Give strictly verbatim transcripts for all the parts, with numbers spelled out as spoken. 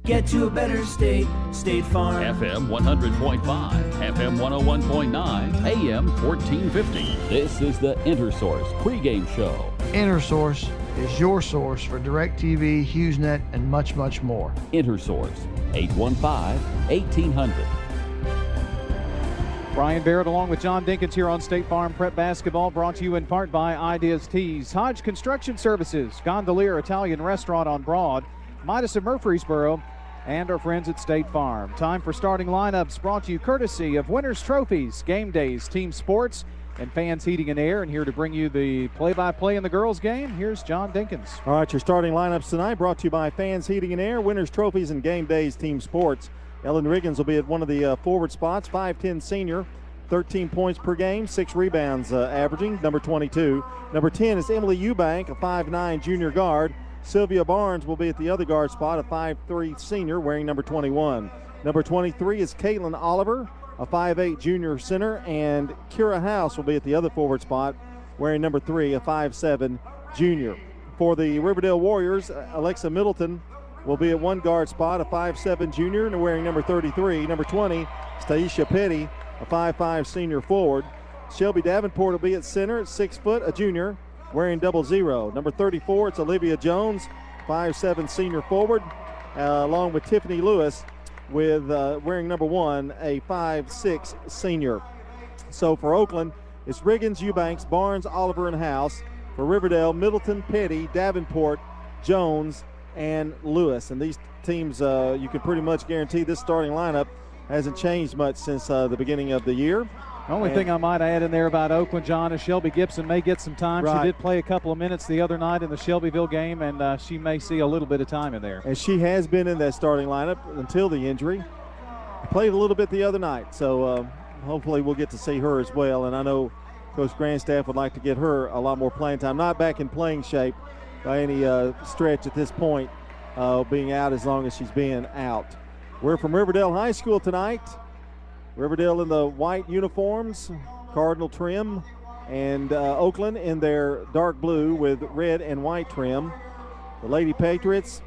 Get to a better state, State Farm. F M one hundred point five, F M one oh one point nine, A M fourteen fifty. This is the InterSource pregame show. InterSource is your source for DirecTV, HughesNet, and much, much more. InterSource, eight one five, eighteen hundred. Brian Barrett along with John Dinkins here on State Farm Prep Basketball, brought to you in part by Ideas Tees, Hodge Construction Services, Gondolier Italian Restaurant on Broad, Midas of Murfreesboro, and our friends at State Farm. Time for starting lineups, brought to you courtesy of Winners Trophies, Game Days, Team Sports, and Fans Heating and Air. And here to bring you the play-by-play in the girls' game, here's John Dinkins. All right, your starting lineups tonight brought to you by Fans Heating and Air, Winners Trophies, and Game Days, Team Sports. Ellen Riggins will be at one of the uh, forward spots, five ten senior, thirteen points per game, six rebounds uh, averaging, number twenty-two. Number ten is Emily Eubank, a five nine junior guard. Sylvia Barnes will be at the other guard spot, a five three senior, wearing number twenty-one. Number twenty-three is Caitlin Oliver, a five eight junior center, and Kira House will be at the other forward spot, wearing number three, a five seven junior. For the Riverdale Warriors, Alexa Middleton will be at one guard spot, a five seven junior, and wearing number thirty-three. Number twenty, Staisha Petty, a five five senior forward. Shelby Davenport will be at center at six foot, a junior, wearing double zero. Number thirty-four, it's Olivia Jones, five seven senior forward, uh, along with Tiffany Lewis with uh, wearing number one, a five six senior. So for Oakland, it's Riggins, Eubanks, Barnes, Oliver, and House. For Riverdale, Middleton, Petty, Davenport, Jones, and Lewis. And these teams, uh, you can pretty much guarantee this starting lineup hasn't changed much since uh, the beginning of the year. The only and thing I might add in there about Oakland, John, is Shelby Gibson may get some time. Right. She did play a couple of minutes the other night in the Shelbyville game, and uh, she may see a little bit of time in there. And she has been in that starting lineup until the injury. Played a little bit the other night, so uh, hopefully we'll get to see her as well. And I know Coach Grandstaff would like to get her a lot more playing time. Not back in playing shape by any uh, stretch at this point, uh, being out as long as she's been out. We're from Riverdale High School tonight. Riverdale in the white uniforms, cardinal trim, and uh, Oakland in their dark blue with red and white trim. The Lady Patriots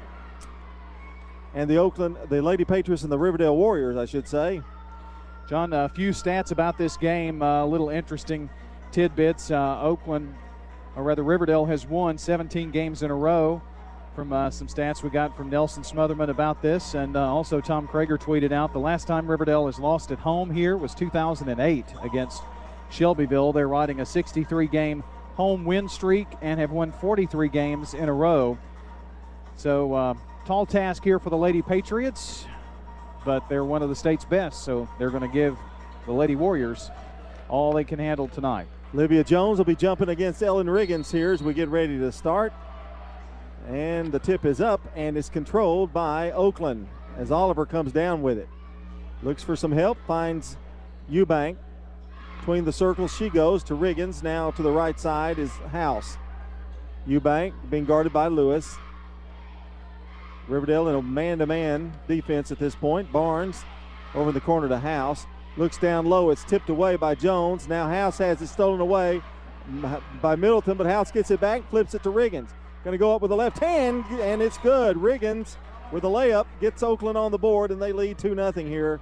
and the Oakland, the Lady Patriots and the Riverdale Warriors, I should say. John, a few stats about this game, a uh, little interesting tidbits. Uh, Oakland, or rather Riverdale, has won seventeen games in a row. From uh, some stats we got from Nelson Smotherman about this, and uh, also Tom Krager tweeted out the last time Riverdale has lost at home here was two thousand eight against Shelbyville. They're riding a sixty-three game home win streak and have won forty-three games in a row. So uh, tall task here for the Lady Patriots, but they're one of the state's best, so they're going to give the Lady Warriors all they can handle tonight. Olivia Jones will be jumping against Ellen Riggins here as we get ready to start. And the tip is up and is controlled by Oakland as Oliver comes down with it. Looks for some help, finds Eubank. Between the circles she goes to Riggins. Now to the right side is House. Eubank being guarded by Lewis. Riverdale in a man-to-man defense at this point. Barnes over in the corner to House. Looks down low. It's tipped away by Jones. Now House has it stolen away by Middleton, but House gets it back, flips it to Riggins. Going to go up with the left hand, and it's good. Riggins with a layup gets Oakland on the board, and they lead two nothing here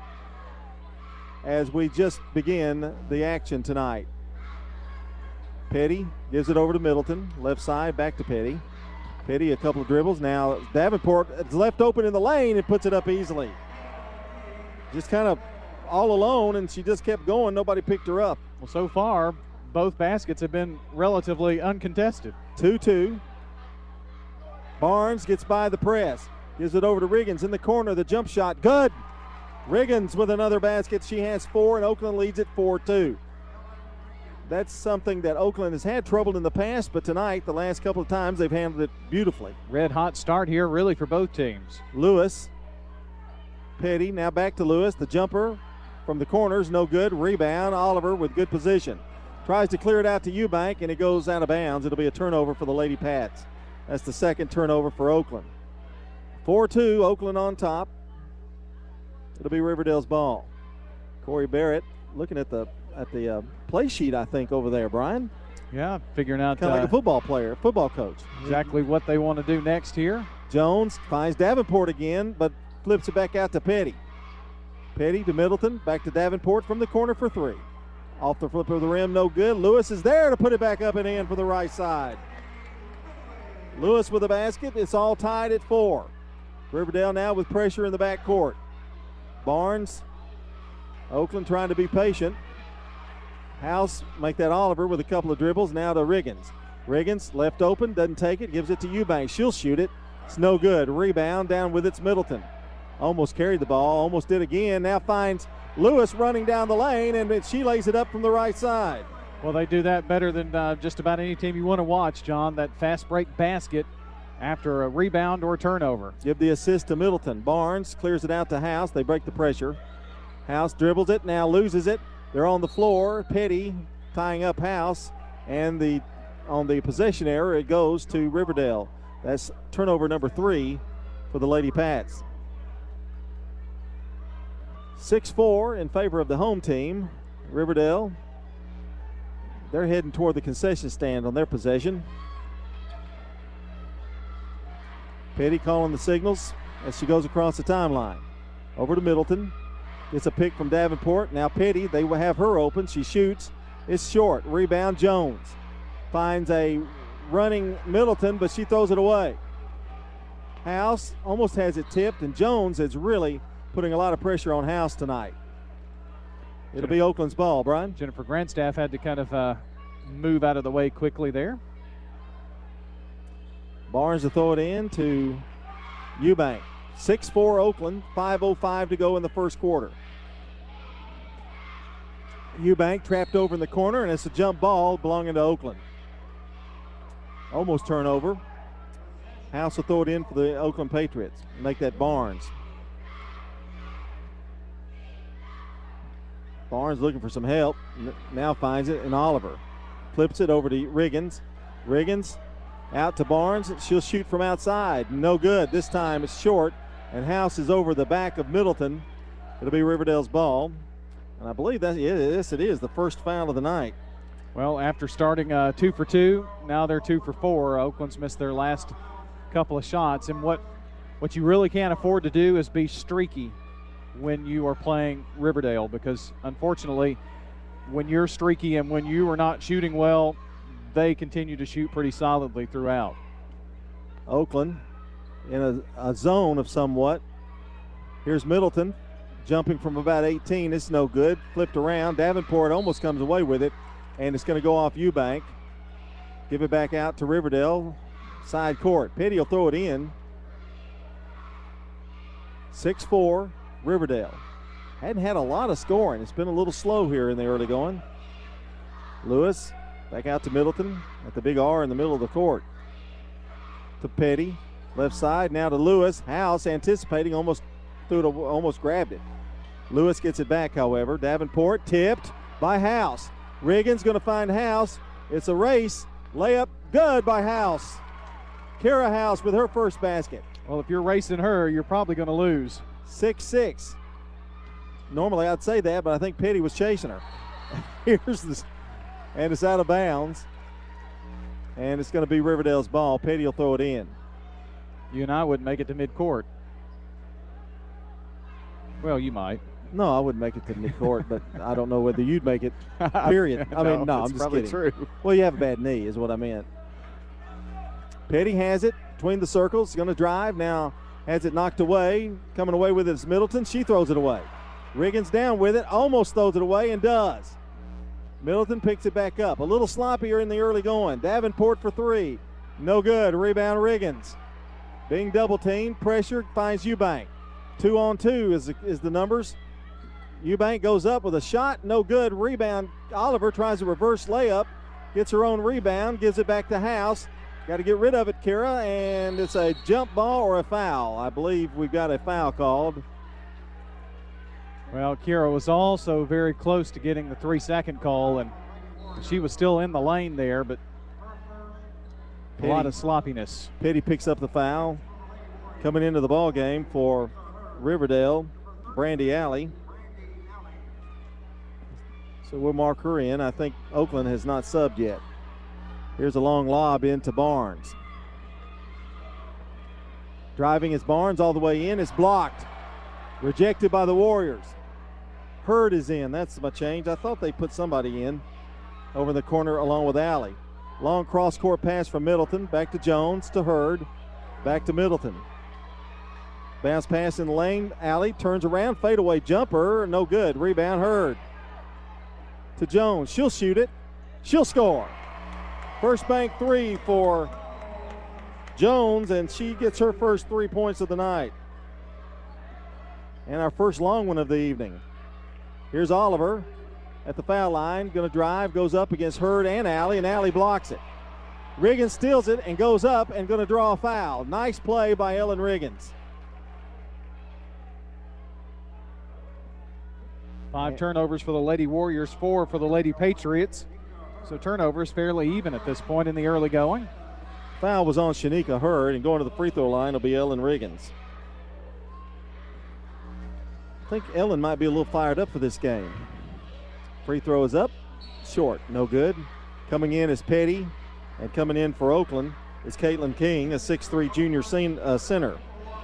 as we just begin the action tonight. Petty gives it over to Middleton. Left side, back to Petty. Petty, a couple of dribbles. Now Davenport is left open in the lane and puts it up easily. Just kind of all alone, and she just kept going. Nobody picked her up. Well, so far, both baskets have been relatively uncontested. two two. Barnes gets by the press. Gives it over to Riggins in the corner. The jump shot, good. Riggins with another basket. She has four, and Oakland leads it four two. That's something that Oakland has had trouble in the past, but tonight, the last couple of times, they've handled it beautifully. Red hot start here, really, for both teams. Lewis. Petty, now back to Lewis. The jumper from the corners, no good. Rebound, Oliver with good position. Tries to clear it out to Eubank, and it goes out of bounds. It'll be a turnover for the Lady Pats. That's the second turnover for Oakland. four two, Oakland on top. It'll be Riverdale's ball. Corey Barrett looking at the at the uh, play sheet, I think, over there, Brian. Yeah, figuring out kind of uh, like a football player, football coach. Exactly what they want to do next here. Jones finds Davenport again, but flips it back out to Petty. Petty to Middleton, back to Davenport from the corner for three. Off the flip of the rim, no good. Lewis is there to put it back up and in for the right side. Lewis with a basket. It's all tied at four. Riverdale now with pressure in the backcourt. Barnes, Oakland trying to be patient. House make that Oliver with a couple of dribbles. Now to Riggins. Riggins left open, doesn't take it, gives it to Eubanks. She'll shoot it. It's no good. Rebound down with it's Middleton. Almost carried the ball, almost did again. Now finds Lewis running down the lane, and she lays it up from the right side. Well, they do that better than uh, just about any team you want to watch, John. That fast break basket after a rebound or a turnover. Give the assist to Middleton. Barnes clears it out to House. They break the pressure. House dribbles it, now loses it. They're on the floor. Petty tying up House, and the on the possession error, it goes to Riverdale. That's turnover number three for the Lady Pats. six four in favor of the home team. Riverdale, they're heading toward the concession stand on their possession. Petty calling the signals as she goes across the timeline. Over to Middleton. Gets a pick from Davenport. Now Petty, they will have her open. She shoots. It's short. Rebound Jones. Finds a running Middleton, but she throws it away. House almost has it tipped, and Jones is really putting a lot of pressure on House tonight. It'll be Oakland's ball, Brian. Jennifer Grandstaff had to kind of uh, move out of the way quickly there. Barnes to throw it in to Eubank. six four Oakland, five oh five to go in the first quarter. Eubank trapped over in the corner, and it's a jump ball belonging to Oakland. Almost turnover. House will throw it in for the Oakland Patriots. Make that Barnes. Barnes looking for some help. Now finds it in Oliver. Flips it over to Riggins. Riggins out to Barnes. She'll shoot from outside. No good. This time it's short, and House is over the back of Middleton. It'll be Riverdale's ball. And I believe that yes, it is the first foul of the night. Well, after starting uh, two for two, now they're two for four. Oakland's missed their last couple of shots. And what, what you really can't afford to do is be streaky when you are playing Riverdale, because unfortunately, when you're streaky and when you are not shooting well, they continue to shoot pretty solidly throughout. Oakland in a, a zone of somewhat. Here's Middleton jumping from about eighteen. It's no good. Flipped around. Davenport almost comes away with it, and it's going to go off Eubank. Give it back out to Riverdale. Side court. Petty will throw it in. six four. Riverdale. Hadn't had a lot of scoring. It's been a little slow here in the early going. Lewis back out to Middleton at the big R in the middle of the court. To Petty, left side, now to Lewis. House anticipating, almost threw it, almost grabbed it. Lewis gets it back, however. Davenport tipped by House. Riggins going to find House. It's a race. Layup good by House. Kara House with her first basket. Well, if you're racing her, you're probably going to lose. six six. Normally I'd say that, but I think Petty was chasing her. Here's this, and it's out of bounds. And it's going to be Riverdale's ball. Petty will throw it in. You and I wouldn't make it to midcourt. Well, you might. No, I wouldn't make it to midcourt, but I don't know whether you'd make it, period. I mean, no, I'm just probably kidding. True. Well, you have a bad knee is what I meant. Petty has it between the circles, going to drive. Now has it knocked away. Coming away with it is Middleton. She throws it away. Riggins down with it, almost throws it away and does. Middleton picks it back up. A little sloppier in the early going. Davenport for three. No good. Rebound Riggins. Being double teamed, pressure finds Eubank. Two on two is the, is the numbers. Eubank goes up with a shot. No good. Rebound. Oliver tries a reverse layup. Gets her own rebound. Gives it back to House. Got to get rid of it, Kara, and it's a jump ball or a foul. I believe we've got a foul called. Well, Kira was also very close to getting the three-second call, and she was still in the lane there, but Petty, a lot of sloppiness. Petty picks up the foul. Coming into the ball game for Riverdale, Brandy Alley. So we'll mark her in. I think Oakland has not subbed yet. Here's a long lob into Barnes. Driving is Barnes all the way in. It's blocked. Rejected by the Warriors. Hurd is in. That's my change. I thought they put somebody in over in the corner along with Alley. Long cross-court pass from Middleton. Back to Jones, to Hurd. Back to Middleton. Bounce pass in the lane. Alley turns around. Fadeaway jumper. No good. Rebound Hurd. To Jones. She'll shoot it. She'll score. First bank three for Jones, and she gets her first three points of the night. And our first long one of the evening. Here's Oliver at the foul line. Going to drive. Goes up against Hurd and Alley, and Alley blocks it. Riggins steals it and goes up and going to draw a foul. Nice play by Ellen Riggins. Five turnovers for the Lady Warriors, four for the Lady Patriots. So turnovers fairly even at this point in the early going. Foul was on Shanika Hurd, and going to the free throw line will be Ellen Riggins. I think Ellen might be a little fired up for this game. Free throw is up, short, no good. Coming in is Petty, and coming in for Oakland is Caitlin King, a six three junior sen- uh, center.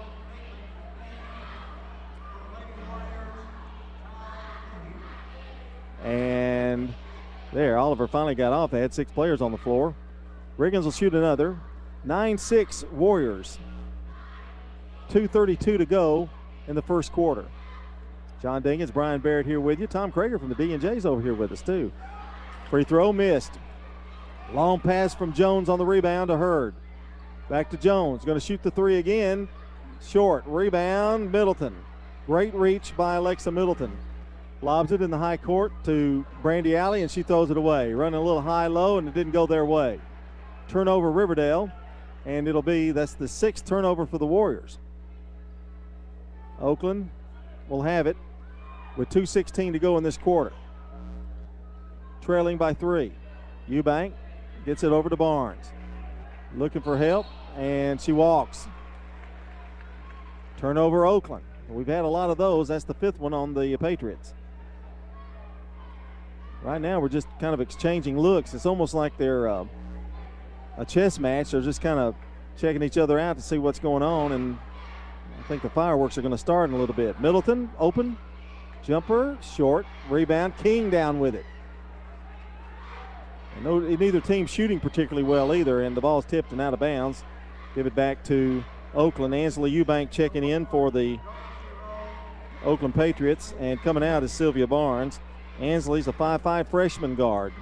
And there, Oliver finally got off. They had six players on the floor. Riggins will shoot another. nine six Warriors. two thirty-two to go in the first quarter. John Dinkins, Brian Barrett here with you. Tom Krager from the D and J's over here with us too. Free throw missed. Long pass from Jones on the rebound to Hurd. Back to Jones. Going to shoot the three again. Short. Rebound, Middleton. Great reach by Alexa Middleton. Lobs it in the high court to Brandy Alley, and she throws it away. Running a little high-low, and it didn't go their way. Turnover Riverdale, and it'll be, that's the sixth turnover for the Warriors. Oakland will have it with two sixteen to go in this quarter. Trailing by three. Eubank gets it over to Barnes. Looking for help, and she walks. Turnover Oakland. We've had a lot of those. That's the fifth one on the Patriots. Right now we're just kind of exchanging looks. It's almost like they're uh, a chess match. They're just kind of checking each other out to see what's going on, and I think the fireworks are going to start in a little bit. Middleton, open, jumper, short, rebound. King down with it. And no, neither team shooting particularly well either, and the ball's tipped and out of bounds. Give it back to Oakland. Ansley Eubank checking in for the Oakland Patriots, and coming out is Sylvia Barnes. Ansley's a five five freshman guard.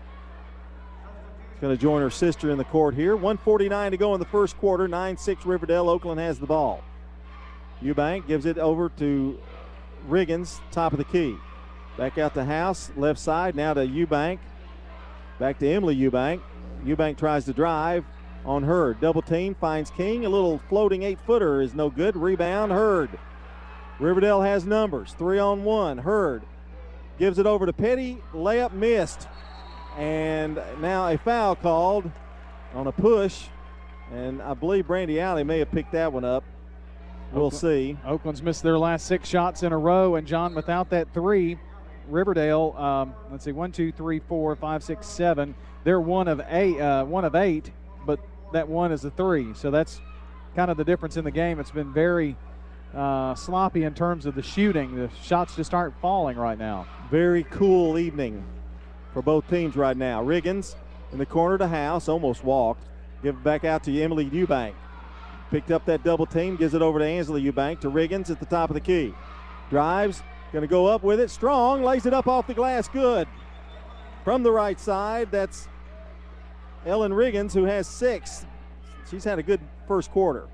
She's going to join her sister in the court here. one forty-nine to go in the first quarter. nine six Riverdale. Oakland has the ball. Eubank gives it over to Riggins, top of the key. Back out to House, left side. Now to Eubank. Back to Emily Eubank. Eubank tries to drive on Hurd. Double team, finds King. A little floating eight-footer is no good. Rebound, Hurd. Riverdale has numbers. Three on one. Hurd gives it over to Petty. Layup missed. And now a foul called on a push. And I believe Brandy Alley may have picked that one up. We'll Oakland, see. Oakland's missed their last six shots in a row. And, John, without that three, Riverdale, um, let's see, one, two, three, four, five, six, seven. They're one of eight, uh, one of eight, but that one is a three. So that's kind of the difference in the game. It's been very uh, sloppy in terms of the shooting. The shots just aren't falling right now. Very cool evening for both teams right now. Riggins in the corner to House, almost walked. Give it back out to Emily Eubank. Picked up that double team, gives it over to Ansley Eubank to Riggins at the top of the key. Drives, going to go up with it. Strong, lays it up off the glass. Good. From the right side, that's Ellen Riggins, who has six. She's had a good first quarter.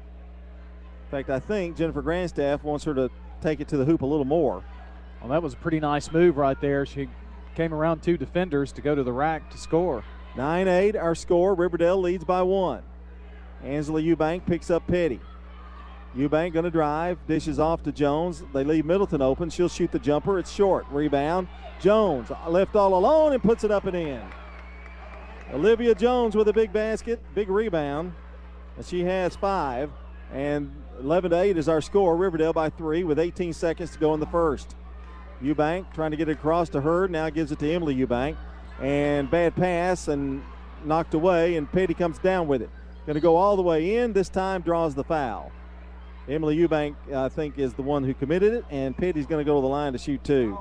In fact, I think Jennifer Grandstaff wants her to take it to the hoop a little more. Well, that was a pretty nice move right there. She came around two defenders to go to the rack to score. nine eight our score. Riverdale leads by one. Ansley Eubank picks up Petty. Eubank going to drive, dishes off to Jones. They leave Middleton open. She'll shoot the jumper. It's short. Rebound. Jones left all alone and puts it up and in. Olivia Jones with a big basket, big rebound. And she has five. And eleven to eight is our score. Riverdale by three with eighteen seconds to go in the first. Eubank trying to get it across to Hurd. Now gives it to Emily Eubank. And bad pass and knocked away, and Petty comes down with it. Going to go all the way in. This time draws the foul. Emily Eubank, I think, is the one who committed it, and Petty's going to go to the line to shoot two.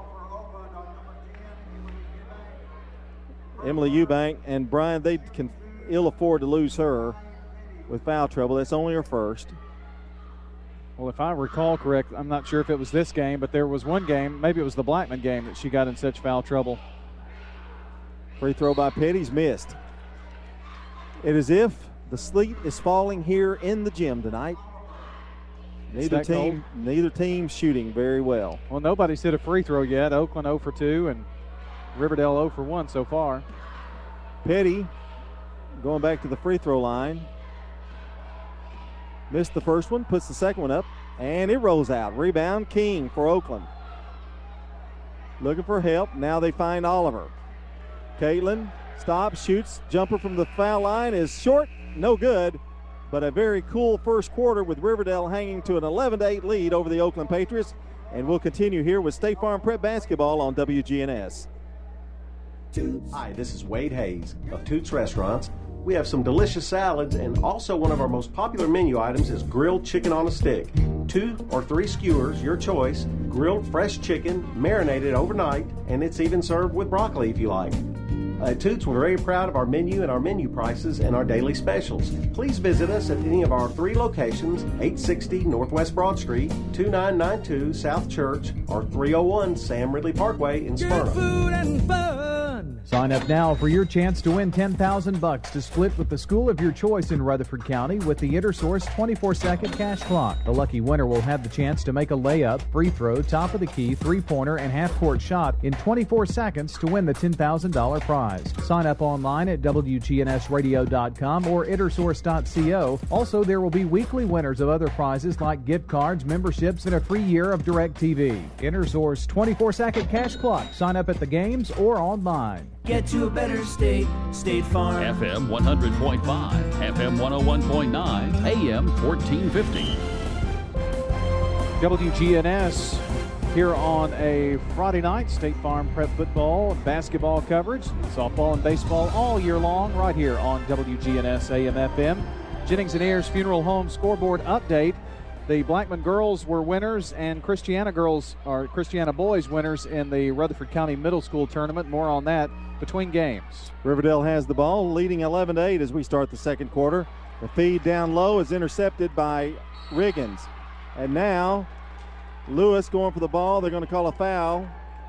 Emily Eubank and Brian, they can ill afford to lose her with foul trouble. That's only her first. Well, if I recall correct, I'm not sure if it was this game, but there was one game, maybe it was the Blackman game, that she got in such foul trouble. Free throw by Petty's missed. It is if the sleet is falling here in the gym tonight. Neither team, cold? neither team shooting very well. Well, nobody's hit a free throw yet. Oakland zero for two and Riverdale zero for one so far. Petty going back to the free throw line. Missed the first one, puts the second one up, and it rolls out. Rebound, King for Oakland. Looking for help. Now they find Oliver. Caitlin stops, shoots. Jumper from the foul line is short, no good. But a very cool first quarter with Riverdale hanging to an eleven to eight lead over the Oakland Patriots. And we'll continue here with State Farm Prep Basketball on W G N S. Hi, this is Wade Hayes of Toots Restaurants. We have some delicious salads, and also one of our most popular menu items is grilled chicken on a stick. Two or three skewers, your choice, grilled fresh chicken, marinated overnight, and it's even served with broccoli if you like. At Toots, we're very proud of our menu and our menu prices and our daily specials. Please visit us at any of our three locations, eight sixty Northwest Broad Street, two nine nine two South Church, or three oh one Sam Ridley Parkway in Smyrna. Good food and fun. Sign up now for your chance to win ten thousand bucks to split with the school of your choice in Rutherford County with the InterSource twenty-four second cash clock. The lucky winner will have the chance to make a layup, free throw, top of the key, three-pointer, and half-court shot in twenty-four seconds to win the ten thousand dollars prize. Sign up online at W G N S radio dot com or intersource dot co. Also, there will be weekly winners of other prizes like gift cards, memberships, and a free year of DirecTV. InterSource twenty-four second cash clock. Sign up at the games or online. Get to a better state, State Farm. F M one hundred point five, F M one oh one point nine, A M fourteen fifty. W G N S here on a Friday night. State Farm Prep football and basketball coverage, softball and baseball all year long right here on W G N S A M F M. Jennings and Ayers Funeral Home scoreboard update. The Blackman girls were winners and Christiana girls or Christiana boys winners in the Rutherford County Middle School tournament. More on that between games. Riverdale has the ball, leading eleven to eight as we start the second quarter. The feed down low is intercepted by Riggins. And now Lewis going for the ball. They're going to call a foul.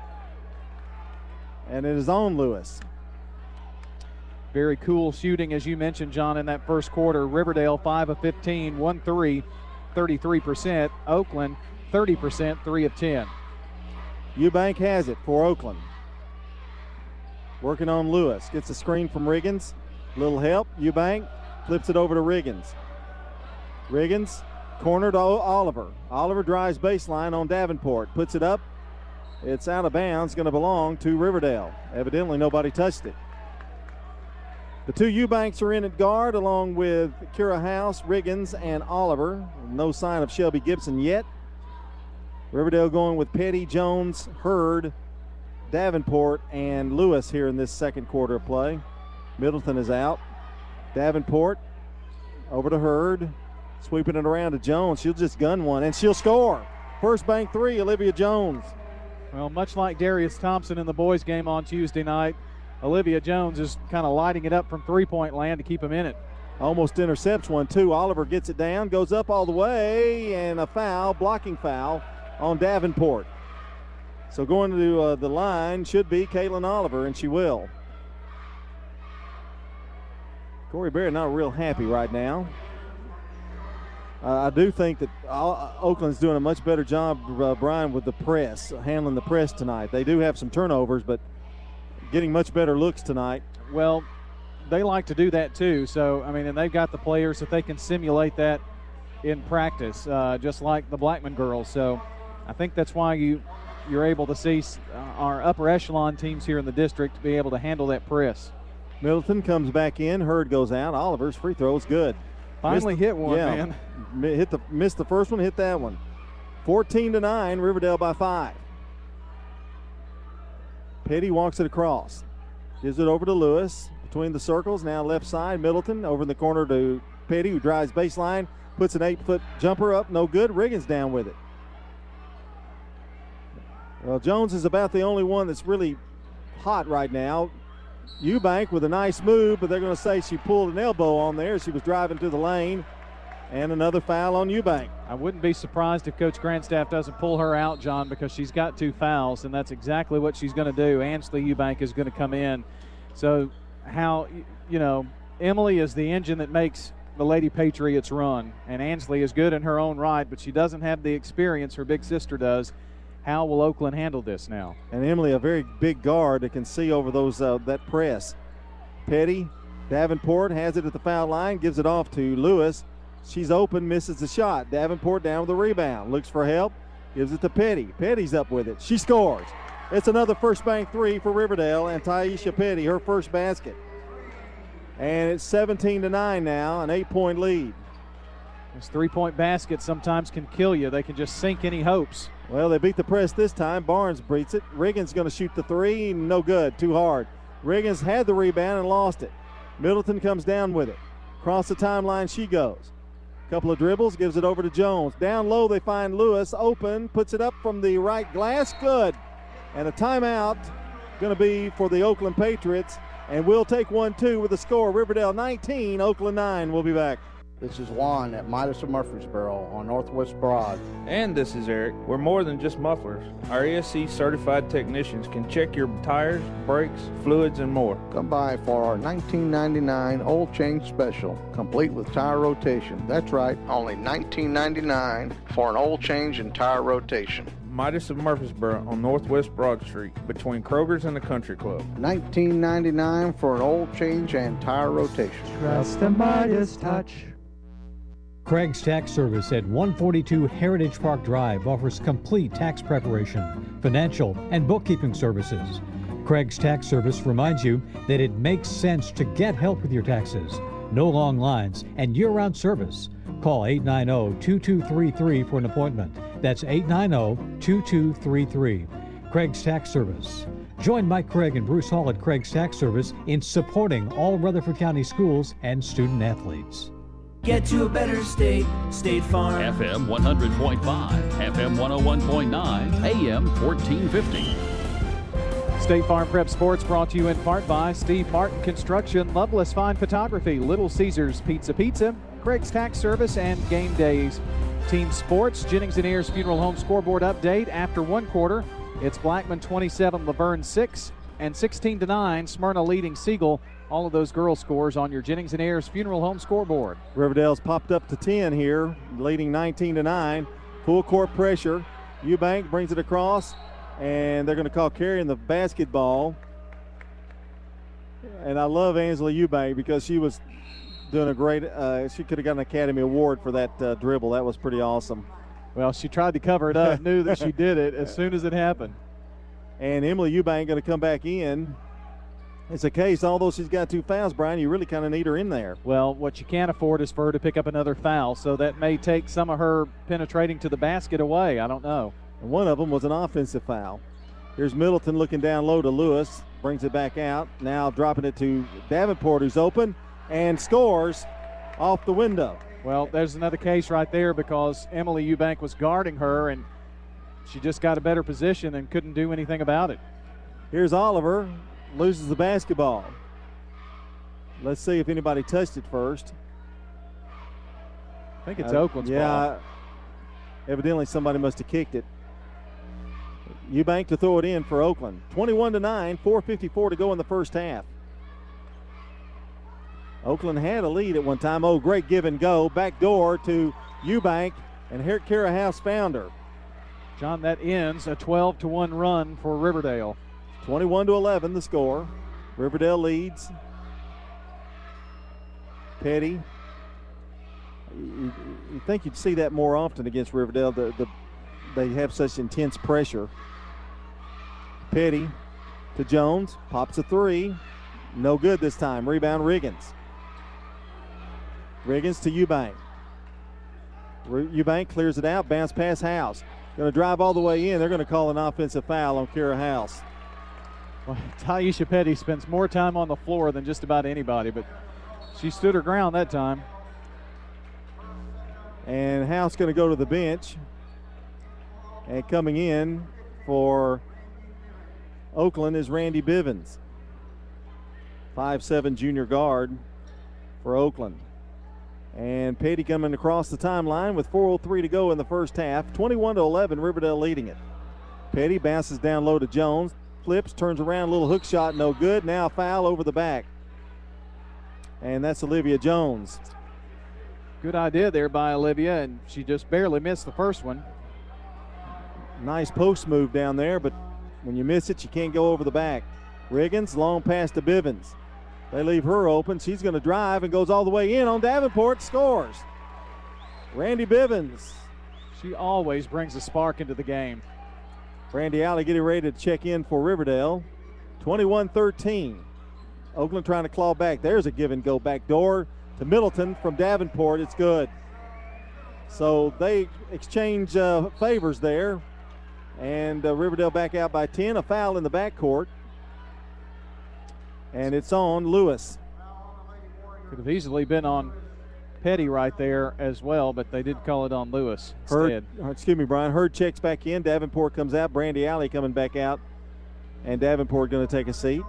And it is on Lewis. Very cool shooting, as you mentioned, John, in that first quarter. Riverdale five of fifteen, one three, thirty-three percent. Oakland thirty percent, three of ten. Eubank has it for Oakland. Working on Lewis. Gets a screen from Riggins. Little help. Eubank flips it over to Riggins. Riggins corner to Oliver. Oliver drives baseline on Davenport. Puts it up. It's out of bounds. Going to belong to Riverdale. Evidently nobody touched it. The two Eubanks are in at guard along with Kira House, Riggins, and Oliver. No sign of Shelby Gibson yet. Riverdale going with Petty, Jones, Hurd, Davenport, and Lewis here in this second quarter of play. Middleton is out. Davenport over to Hurd. Sweeping it around to Jones. She'll just gun one, and she'll score. First bank three, Olivia Jones. Well, much like Darius Thompson in the boys' game on Tuesday night, Olivia Jones is kind of lighting it up from three-point land to keep them in it. Almost intercepts one, too. Oliver gets it down, goes up all the way, and a foul, blocking foul on Davenport. So going to uh, the line should be Caitlin Oliver, and she will. Corey Barrett not real happy right now. Uh, I do think that uh, Oakland's doing a much better job, uh, Brian, with the press, handling the press tonight. They do have some turnovers, but getting much better looks tonight. Well, they like to do that too. So, I mean, and they've got the players that they can simulate that in practice, uh, just like the Blackman girls. So I think that's why you, you're able to see uh, our upper echelon teams here in the district be able to handle that press. Middleton comes back in. Hurd goes out. Oliver's free throw is good. Finally missed, hit one, yeah, man. Hit the, missed the first one, hit that one. fourteen to nine, Riverdale by five. Petty walks it across. Gives it over to Lewis. Between the circles, now left side, Middleton over in the corner to Petty, who drives baseline. puts an eight-foot jumper up, no good. Riggins down with it. Well, Jones is about the only one that's really hot right now. Eubank with a nice move, but they're going to say she pulled an elbow on there. She was driving to the lane, and another foul on Eubank. I wouldn't be surprised if Coach Grandstaff doesn't pull her out, John, because she's got two fouls, and that's exactly what she's going to do. Ansley Eubank is going to come in. So how, you know, Emily is the engine that makes the Lady Patriots run, and Ansley is good in her own right, but she doesn't have the experience her big sister does. How will Oakland handle this now? And Emily, a very big guard that can see over those uh, that press. Petty, Davenport has it at the foul line, gives it off to Lewis. She's open, misses the shot. Davenport down with the rebound, looks for help, gives it to Petty. Petty's up with it. She scores. It's another first bank three for Riverdale, and Taisha Petty, her first basket. And it's seventeen to nine now, an eight-point lead. Those three-point baskets sometimes can kill you. They can just sink any hopes. Well, they beat the press this time. Barnes beats it. Riggins going to shoot the three. No good. Too hard. Riggins had the rebound and lost it. Middleton comes down with it. Across the timeline she goes. Couple of dribbles. Gives it over to Jones. Down low they find Lewis. Open. Puts it up from the right glass. Good. And a timeout going to be for the Oakland Patriots. And we'll take one two with the score. Riverdale nineteen, Oakland nine. We'll be back. This is Juan at Midas of Murfreesboro on Northwest Broad. And this is Eric. We're more than just mufflers. Our E S C certified technicians can check your tires, brakes, fluids, and more. Come by for our nineteen ninety-nine oil change special, complete with tire rotation. That's right, only nineteen ninety-nine for an oil change and tire rotation. Midas of Murfreesboro on Northwest Broad Street between Kroger's and the Country Club. nineteen ninety-nine for an oil change and tire rotation. Trust the Midas touch. Craig's Tax Service at one forty-two Heritage Park Drive offers complete tax preparation, financial, and bookkeeping services. Craig's Tax Service reminds you that it makes sense to get help with your taxes. No long lines and year-round service. Call eight nine zero, two two three three for an appointment. That's eight nine zero, two two three three. Craig's Tax Service. Join Mike Craig and Bruce Hall at Craig's Tax Service in supporting all Rutherford County schools and student athletes. Get to a better state, State Farm. F M one hundred point five, F M one oh one point nine, A M fourteen fifty. State Farm Prep Sports brought to you in part by Steve Martin Construction, Loveless Fine Photography, Little Caesars Pizza Pizza, Craig's Tax Service, and Game Days. Team Sports, Jennings and Ayers Funeral Home scoreboard update. After one quarter, it's Blackman twenty-seven, Laverne six, and sixteen to nine, Smyrna leading Siegel. All of those girl scores on your Jennings and Ayers Funeral Home scoreboard. Riverdale's popped up to ten here, leading nineteen to nine. Full court pressure. Eubank brings it across, and they're going to call carrying the basketball. And I love Angela Eubank because she was doing a great, uh, she could have got an Academy Award for that uh, dribble. That was pretty awesome. Well, she tried to cover it up, knew that she did it as soon as it happened. And Emily Eubank going to come back in. It's a case, although she's got two fouls, Brian, you really kind of need her in there. Well, what you can't afford is for her to pick up another foul, so that may take some of her penetrating to the basket away. I don't know. And one of them was an offensive foul. Here's Middleton looking down low to Lewis, brings it back out. Now dropping it to Davenport, who's open, and scores off the window. Well, there's another case right there because Emily Eubank was guarding her, and she just got a better position and couldn't do anything about it. Here's Oliver. Loses the basketball. Let's see if anybody touched it first. I think it's uh, Oakland's yeah, ball. Yeah, evidently somebody must have kicked it. Eubank to throw it in for Oakland. twenty-one to nine, four fifty-four to go in the first half. Oakland had a lead at one time. Oh, great give and go. Back door to Eubank, and here Kara House found her. John, that ends a twelve to one run for Riverdale. twenty-one to eleven the score. Riverdale leads. Petty. You, you think you'd see that more often against Riverdale. The, the, they have such intense pressure. Petty to Jones. Pops a three. No good this time. Rebound Riggins. Riggins to Eubank. Eubank clears it out. Bounce pass House. Going to drive all the way in. They're going to call an offensive foul on Kara House. Well, Taisha Petty spends more time on the floor than just about anybody, but she stood her ground that time. And House going to go to the bench. And coming in for Oakland is Randy Bivens, five seven junior guard for Oakland. And Petty coming across the timeline with four oh three to go in the first half. twenty-one to eleven, Riverdale leading it. Petty bounces down low to Jones, flips, turns around, a little hook shot, no good. Now foul over the back. And that's Olivia Jones. Good idea there by Olivia, and she just barely missed the first one. Nice post move down there, but when you miss it, you can't go over the back. Riggins, long pass to Bivens. They leave her open. She's going to drive and goes all the way in on Davenport, scores. Randy Bivens. She always brings a spark into the game. Brandy Alley getting ready to check in for Riverdale. twenty-one thirteen. Oakland trying to claw back. There's a give and go back door to Middleton from Davenport. It's good. So they exchange uh, favors there. And uh, Riverdale back out by ten. A foul in the backcourt. And it's on Lewis. Could have easily been on Petty right there as well, but they did call it on Lewis instead. Hurd, excuse me, Brian. Hurd checks back in. Davenport comes out. Brandy Alley coming back out. And Davenport going to take a seat.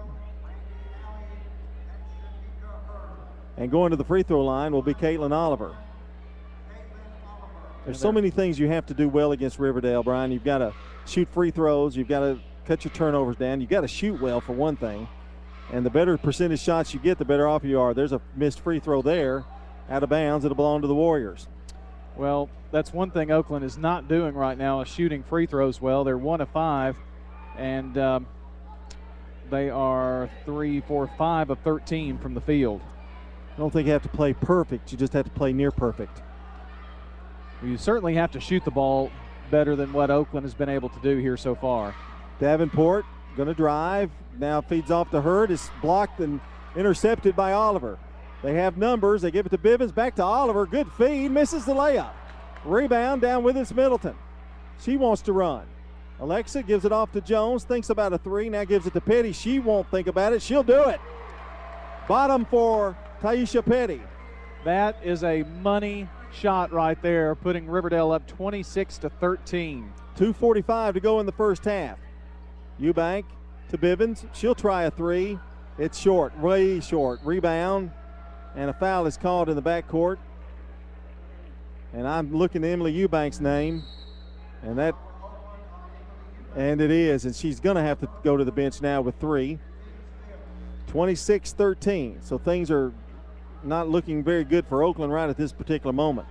And going to the free throw line will be Caitlin Oliver. There's so many things you have to do well against Riverdale, Brian. You've got to shoot free throws. You've got to cut your turnovers down. You've got to shoot well for one thing. And the better percentage shots you get, the better off you are. There's a missed free throw there. Out of bounds. It'll belong to the Warriors. Well, that's one thing Oakland is not doing right now is shooting free throws well. They're one of five, and um, they are three, four, five of thirteen from the field. I don't think you have to play perfect. You just have to play near perfect. You certainly have to shoot the ball better than what Oakland has been able to do here so far. Davenport going to drive. Now feeds off to Hurd. Is blocked and intercepted by Oliver. They have numbers. They give it to Bivens. Back to Oliver. Good feed. Misses the layup. Rebound down with it's Middleton. She wants to run. Alexa gives it off to Jones. Thinks about a three. Now gives it to Petty. She won't think about it. She'll do it. Bottom for Taisha Petty. That is a money shot right there, putting Riverdale up twenty-six to thirteen. two forty-five to go in the first half. Eubank to Bivens. She'll try a three. It's short, way short. Rebound. And a foul is called in the backcourt. And I'm looking at Emily Eubank's name. And that, and it is. And she's going to have to go to the bench now with three. twenty-six thirteen. So things are not looking very good for Oakland right at this particular moment.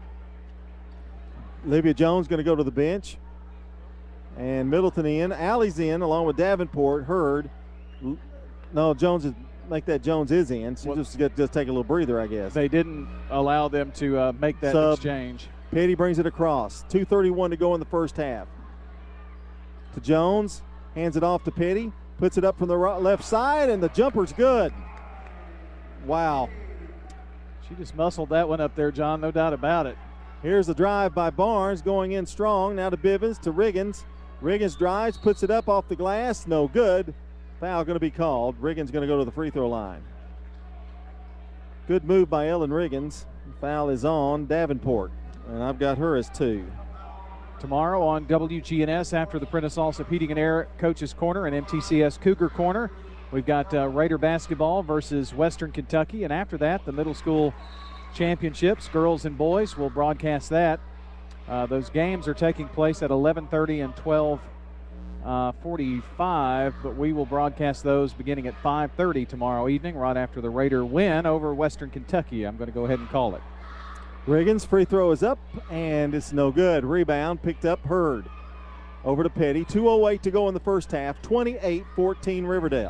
Olivia Jones going to go to the bench. And Middleton in. Alley's in along with Davenport. Hurd. No, Jones is. Make that Jones is in. So well, just get just take a little breather, I guess. They didn't allow them to uh, make that Sub. exchange. Petty brings it across. two thirty-one to go in the first half. To Jones, hands it off to Petty, puts it up from the right, left side, and the jumper's good. Wow. She just muscled that one up there, John, no doubt about it. Here's the drive by Barnes going in strong. Now to Bivens, to Riggins. Riggins drives, puts it up off the glass, no good. Foul going to be called. Riggins going to go to the free throw line. Good move by Ellen Riggins. Foul is on Davenport, and I've got her as two. Tomorrow on W G N S after the Prentice Allsup Heating and Air Coaches Corner and M T C S Cougar Corner, we've got uh, Raider basketball versus Western Kentucky, and after that, the middle school championships, girls and boys. We'll broadcast that. Uh, those games are taking place at eleven thirty and twelve forty-five, but we will broadcast those beginning at five thirty tomorrow evening, right after the Raider win over Western Kentucky. I'm going to go ahead and call it. Riggins' free throw is up, and it's no good. Rebound picked up Hurd. Over to Petty. two oh eight to go in the first half. twenty-eight fourteen Riverdale.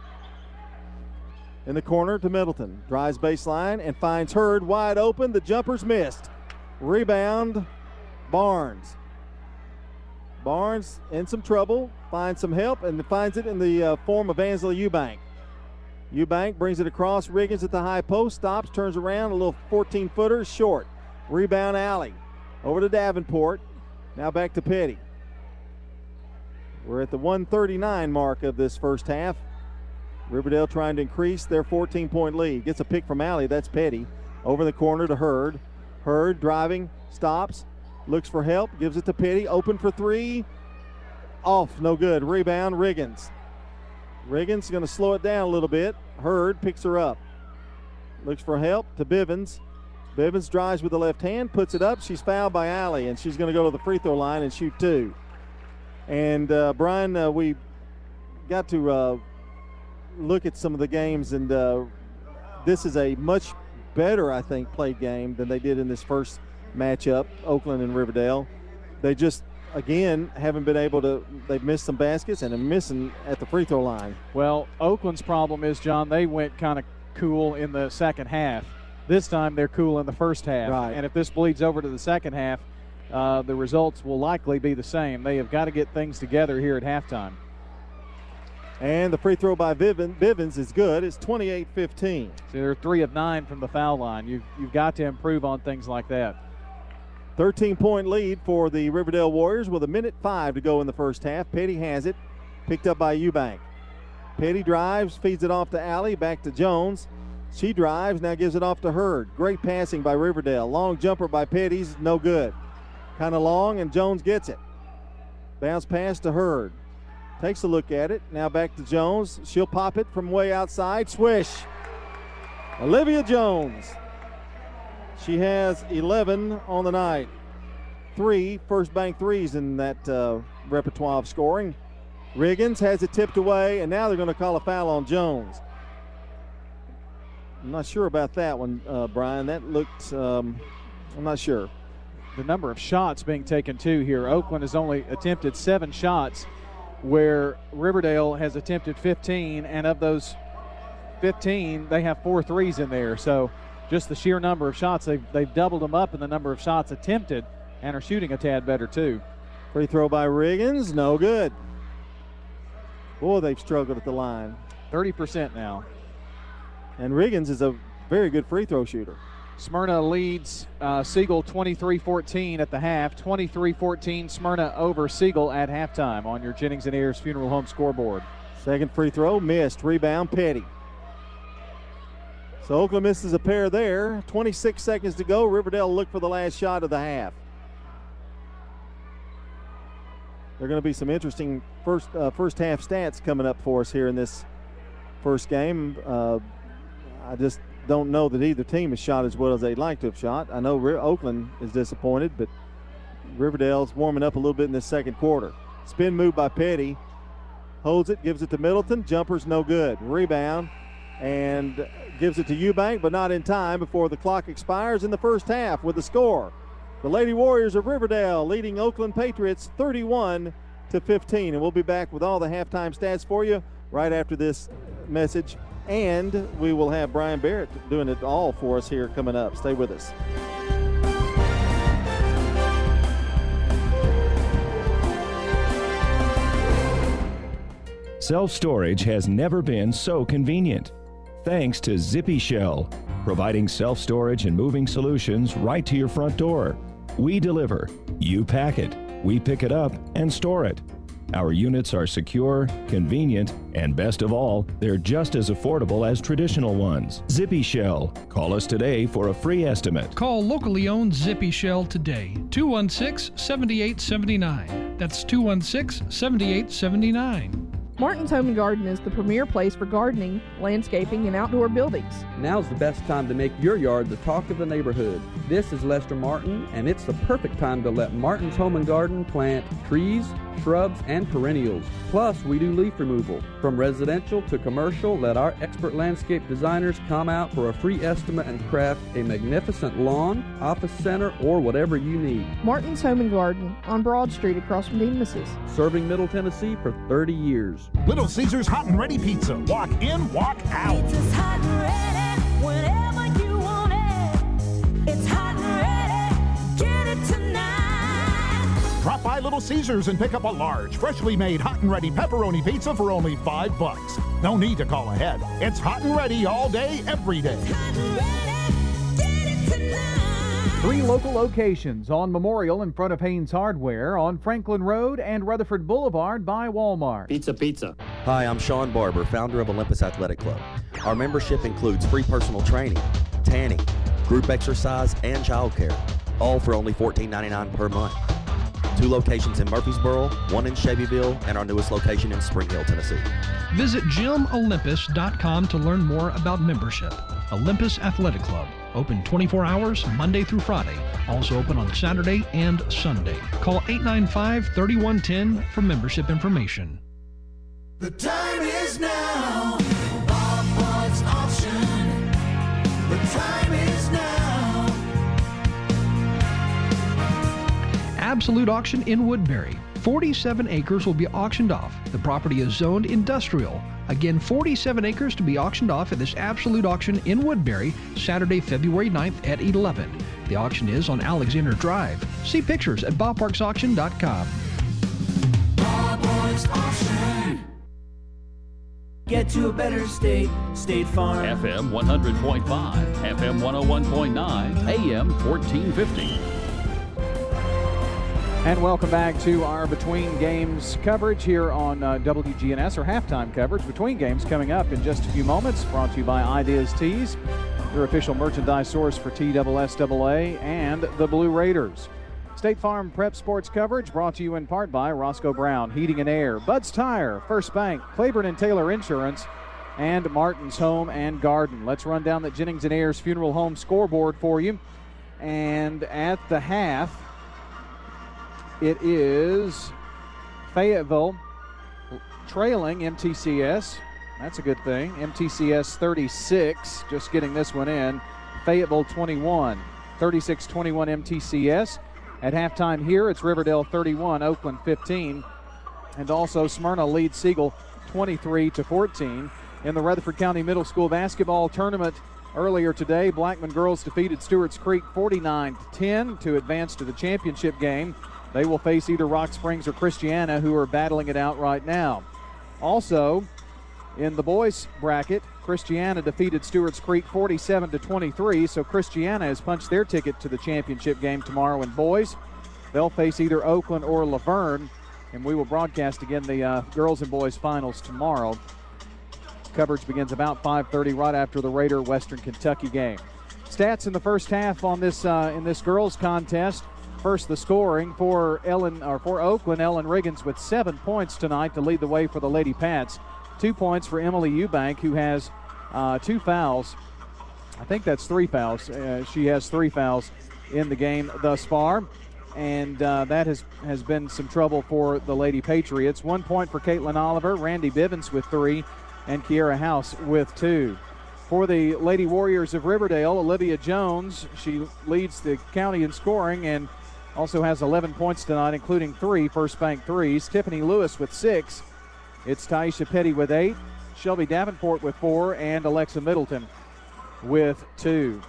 In the corner to Middleton. Drives baseline and finds Hurd wide open. The jumper's missed. Rebound, Barnes. Barnes in some trouble, finds some help, and finds it in the uh, form of Angela Eubank. Eubank brings it across. Riggins at the high post, stops, turns around, a little fourteen-footer, short. Rebound Alley. Over to Davenport. Now back to Petty. We're at the one thirty-nine mark of this first half. Riverdale trying to increase their fourteen-point lead. Gets a pick from Alley. That's Petty. Over the corner to Hurd. Hurd driving, stops, looks for help, gives it to Petty. Open for three. Off, no good. Rebound, Riggins. Riggins going to slow it down a little bit. Hurd picks her up. Looks for help to Bivens. Bivens drives with the left hand, puts it up. She's fouled by Alley, and she's going to go to the free throw line and shoot two. And, uh, Brian, uh, we got to uh, look at some of the games, and uh, this is a much better, I think, played game than they did in this first matchup, Oakland and Riverdale. They just, again, haven't been able to, they've missed some baskets and are missing at the free throw line. Well, Oakland's problem is, John, they went kind of cool in the second half. This time they're cool in the first half. Right. And if this bleeds over to the second half, uh, the results will likely be the same. They have got to get things together here at halftime. And the free throw by Bivens, Bivens is good. It's twenty-eight fifteen. So they're three of nine from the foul line. You've, you've got to improve on things like that. thirteen-point lead for the Riverdale Warriors with a minute five to go in the first half. Petty has it, picked up by Eubank. Petty drives, feeds it off to Alley, back to Jones. She drives, now gives it off to Hurd. Great passing by Riverdale. Long jumper by Petty's, no good. Kind of long, and Jones gets it. Bounce pass to Hurd. Takes a look at it. Now back to Jones. She'll pop it from way outside. Swish. Olivia Jones. She has eleven on the night. Three first bank threes in that uh, repertoire of scoring. Riggins has it tipped away, and now they're going to call a foul on Jones. I'm not sure about that one, uh, Brian. That looked, um, I'm not sure. The number of shots being taken, too, here. Oakland has only attempted seven shots, where Riverdale has attempted fifteen, and of those fifteen, they have four threes in there. So just the sheer number of shots, they've, they've doubled them up in the number of shots attempted and are shooting a tad better, too. Free throw by Riggins, no good. Boy, they've struggled at the line. thirty percent now. And Riggins is a very good free throw shooter. Smyrna leads uh, Siegel twenty-three fourteen at the half. twenty-three fourteen Smyrna over Siegel at halftime on your Jennings and Ayers Funeral Home scoreboard. Second free throw missed. Rebound Petty. So Oakland misses a pair there. twenty-six seconds to go. Riverdale look for the last shot of the half. There are going to be some interesting first uh, first half stats coming up for us here in this first game. Uh, I just don't know that either team has shot as well as they'd like to have shot. I know Oakland is disappointed, but Riverdale's warming up a little bit in this second quarter. Spin move by Petty. Holds it, gives it to Middleton. Jumper's no good. Rebound and gives it to Eubank, but not in time before the clock expires in the first half with the score. The Lady Warriors of Riverdale leading Oakland Patriots thirty-one to fifteen. And we'll be back with all the halftime stats for you right after this message. And we will have Brian Barrett doing it all for us here coming up. Stay with us. Self-storage has never been so convenient. Thanks to Zippy Shell, providing self-storage and moving solutions right to your front door. We deliver, you pack it, we pick it up and store it. Our units are secure, convenient, and best of all, they're just as affordable as traditional ones. Zippy Shell. Call us today for a free estimate. Call locally owned Zippy Shell today, two one six, seven eight seven nine. That's two one six, seven eight seven nine. Martin's Home and Garden is the premier place for gardening, landscaping, and outdoor buildings. Now's the best time to make your yard the talk of the neighborhood. This is Lester Martin, and it's the perfect time to let Martin's Home and Garden plant trees, shrubs, and perennials. Plus, we do leaf removal. From residential to commercial, let our expert landscape designers come out for a free estimate and craft a magnificent lawn, office center, or whatever you need. Martin's Home and Garden on Broad Street across from Dean Missus. Serving Middle Tennessee for thirty years. Little Caesars Hot and Ready Pizza. Walk in, walk out. Pizza's hot and ready whenever you want it. It's hot and ready. Get it tonight. Drop by Little Caesars and pick up a large, freshly made hot and ready pepperoni pizza for only five bucks. No need to call ahead. It's hot and ready all day, every day. Three local locations on Memorial in front of Haynes Hardware, on Franklin Road and Rutherford Boulevard by Walmart. Pizza Pizza. Hi, I'm Sean Barber, founder of Olympus Athletic Club. Our membership includes free personal training, tanning, group exercise, and childcare, all for only fourteen ninety-nine per month. Two locations in Murfreesboro, one in Shelbyville, and our newest location in Spring Hill, Tennessee. Visit gym olympus dot com to learn more about membership. Olympus Athletic Club, open twenty-four hours, Monday through Friday. Also open on Saturday and Sunday. Call eight nine five, three one one zero for membership information. The time is now. Bob White's auction. The time is now. Absolute Auction in Woodbury. forty-seven acres will be auctioned off. The property is zoned industrial. Again, forty-seven acres to be auctioned off at this Absolute Auction in Woodbury, Saturday, February ninth at eleven. The auction is on Alexander Drive. See pictures at ballparks auction dot com. Bob White's auction. Get to a better state. State Farm. F M one hundred point five, F M one oh one point nine, A M fourteen fifty. And welcome back to our Between Games coverage here on uh, W G N S, or halftime coverage. Between Games coming up in just a few moments, brought to you by Ideas Tees, your official merchandise source for T S S A A and the Blue Raiders. State Farm Prep Sports coverage brought to you in part by Roscoe Brown Heating and Air, Bud's Tire, First Bank, Claiborne and Taylor Insurance, and Martin's Home and Garden. Let's run down the Jennings and Ayers Funeral Home scoreboard for you. And at the half, it is Fayetteville trailing M T C S. That's a good thing. M T C S thirty-six, just getting this one in. Fayetteville twenty-one, thirty-six twenty-one M T C S. At halftime here, it's Riverdale thirty-one, Oakland fifteen. And also Smyrna leads Siegel twenty-three to fourteen. In the Rutherford County Middle School basketball tournament earlier today, Blackman girls defeated Stewart's Creek forty-nine to ten to advance to the championship game. They will face either Rock Springs or Christiana, who are battling it out right now. Also, in the boys bracket, Christiana defeated Stewart's Creek forty-seven to twenty-three, so Christiana has punched their ticket to the championship game tomorrow in boys. They'll face either Oakland or Laverne, and we will broadcast again the uh, girls and boys finals tomorrow. Coverage begins about five thirty, right after the Raider Western Kentucky game. Stats in the first half on this uh, in this girls contest. First, the scoring for Ellen or for Oakland. Ellen Riggins with seven points tonight to lead the way for the Lady Pats. Two points for Emily Eubank, who has uh, two fouls. I think that's three fouls. Uh, she has three fouls in the game thus far, and uh, that has has been some trouble for the Lady Patriots. One point for Caitlin Oliver, Randy Bivens with three, and Kiera House with two. For the Lady Warriors of Riverdale, Olivia Jones, she leads the county in scoring and also has eleven points tonight, including three First Bank threes. Tiffany Lewis with six. It's Taisha Petty with eight, Shelby Davenport with four, and Alexa Middleton with two.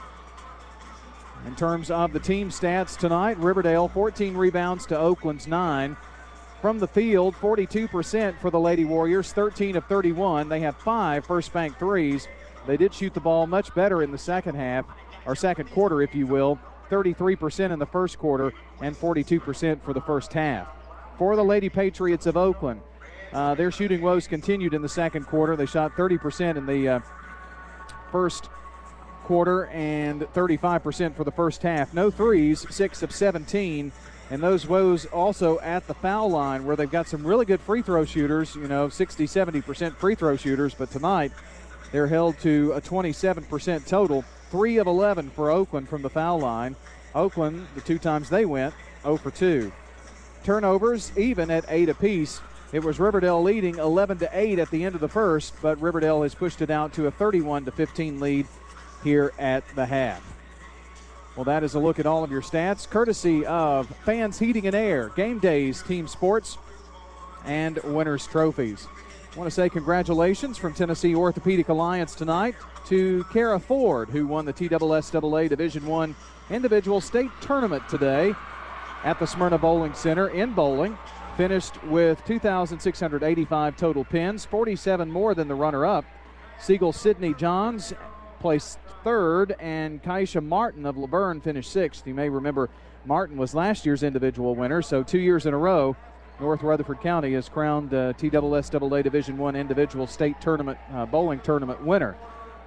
In terms of the team stats tonight, Riverdale fourteen rebounds to Oakland's nine. From the field, forty-two percent for the Lady Warriors, thirteen of thirty-one. They have five First Bank threes. They did shoot the ball much better in the second half, or second quarter, if you will. thirty-three percent in the first quarter and forty-two percent for the first half. For the Lady Patriots of Oakland, uh, their shooting woes continued in the second quarter. They shot thirty percent in the uh, first quarter and thirty-five percent for the first half. No threes, six of seventeen. And those woes also at the foul line, where they've got some really good free throw shooters, you know, sixty, seventy percent free throw shooters. But tonight, they're held to a twenty-seven percent total. three of eleven for Oakland from the foul line. Oakland, the two times they went, oh for two. Turnovers even at eight apiece. It was Riverdale leading eleven to eight at the end of the first, but Riverdale has pushed it out to a thirty-one to fifteen lead here at the half. Well, that is a look at all of your stats, courtesy of Fans Heating and Air, Game Days, Team Sports, and Winners Trophies. I want to say congratulations from Tennessee Orthopedic Alliance tonight to Kara Ford, who won the T S S A A Division One Individual State Tournament today at the Smyrna Bowling Center in Bowling. Finished with two thousand six hundred eighty-five total pins, forty-seven more than the runner-up. Siegel Sydney Johns placed third, and Kaisha Martin of Laverne finished sixth. You may remember Martin was last year's individual winner, so two years in a row, North Rutherford County has crowned uh, T S S A A Division One Individual State Tournament uh, Bowling Tournament winner.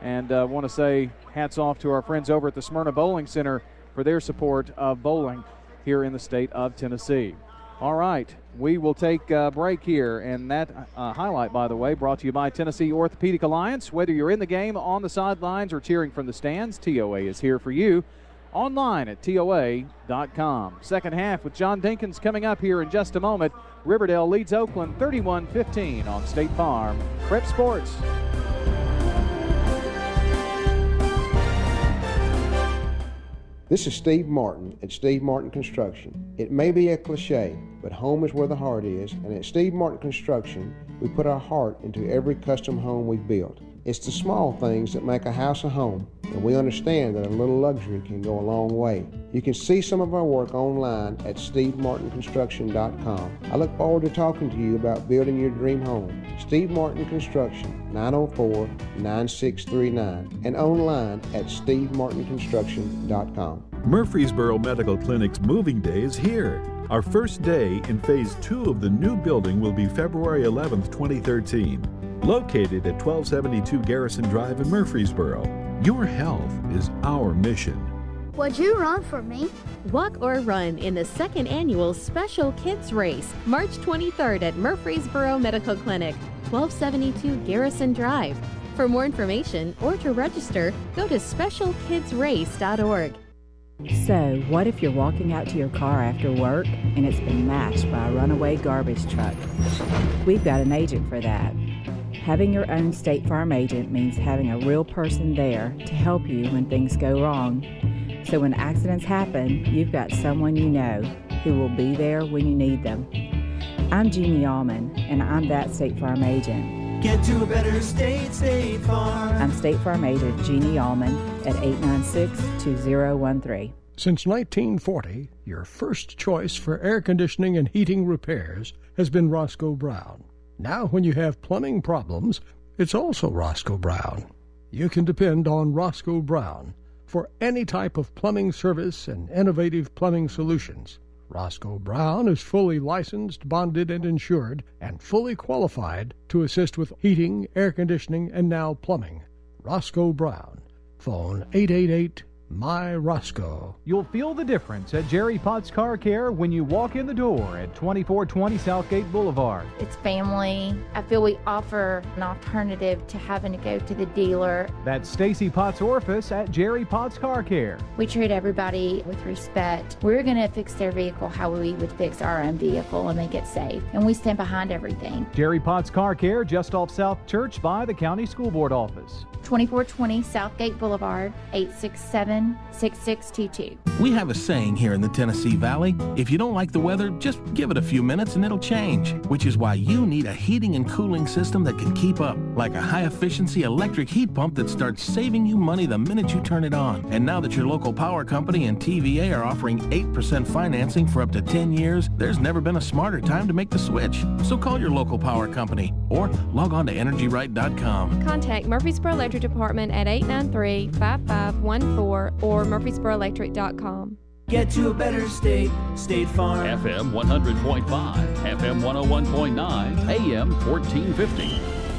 And I uh, want to say hats off to our friends over at the Smyrna Bowling Center for their support of bowling here in the state of Tennessee. All right, we will take a break here, and that uh, highlight, by the way, brought to you by Tennessee Orthopedic Alliance. Whether you're in the game, on the sidelines, or cheering from the stands, T O A is here for you. Online at T O A dot com. Second half with John Dinkins coming up here in just a moment. Riverdale leads Oakland thirty-one fifteen on State Farm Prep Sports. This is Steve Martin at Steve Martin Construction. It may be a cliche, but home is where the heart is, and at Steve Martin Construction, we put our heart into every custom home we've built. It's the small things that make a house a home, and we understand that a little luxury can go a long way. You can see some of our work online at steve martin construction dot com. I look forward to talking to you about building your dream home. Steve Martin Construction, nine oh four, nine six three nine, and online at steve martin construction dot com. Murfreesboro Medical Clinic's moving day is here. Our first day in phase two of the new building will be February eleventh, twenty thirteen. Located at twelve seventy-two Garrison Drive in Murfreesboro. Your health is our mission. Would you run for me? Walk or run in the second annual Special Kids Race, March twenty-third at Murfreesboro Medical Clinic, twelve seventy-two Garrison Drive. For more information or to register, go to special kids race dot org. So, what if you're walking out to your car after work and it's been mashed by a runaway garbage truck? We've got an agent for that. Having your own State Farm agent means having a real person there to help you when things go wrong. So when accidents happen, you've got someone you know who will be there when you need them. I'm Jeannie Allman, and I'm that State Farm agent. Get to a better state, State Farm. I'm State Farm agent Jeannie Allman at eight nine six, two zero one three. Since nineteen forty, your first choice for air conditioning and heating repairs has been Roscoe Brown. Now when you have plumbing problems, it's also Roscoe Brown. You can depend on Roscoe Brown for any type of plumbing service and innovative plumbing solutions. Roscoe Brown is fully licensed, bonded, and insured, and fully qualified to assist with heating, air conditioning, and now plumbing. Roscoe Brown. Phone eight eight eight, M Y Roscoe. You'll feel the difference at Jerry Potts Car Care when you walk in the door at twenty-four twenty Southgate Boulevard. It's family. I feel we offer an alternative to having to go to the dealer. That's Stacy Potts Orifice at Jerry Potts Car Care. We treat everybody with respect. We're going to fix their vehicle how we would fix our own vehicle and make it safe. And we stand behind everything. Jerry Potts Car Care, just off South Church by the County School Board office. twenty-four twenty Southgate Boulevard, eight six seven, six six two two. We have a saying here in the Tennessee Valley, if you don't like the weather, just give it a few minutes and it'll change, which is why you need a heating and cooling system that can keep up, like a high-efficiency electric heat pump that starts saving you money the minute you turn it on. And now that your local power company and T V A are offering eight percent financing for up to ten years, there's never been a smarter time to make the switch. So call your local power company or log on to energy right dot com. Contact Murfreesboro Electric Department at eight nine three, five five one four or murfreesboro electric dot com. Get to a better state, State Farm. F M one hundred point five, F M one oh one point nine, A M fourteen fifty.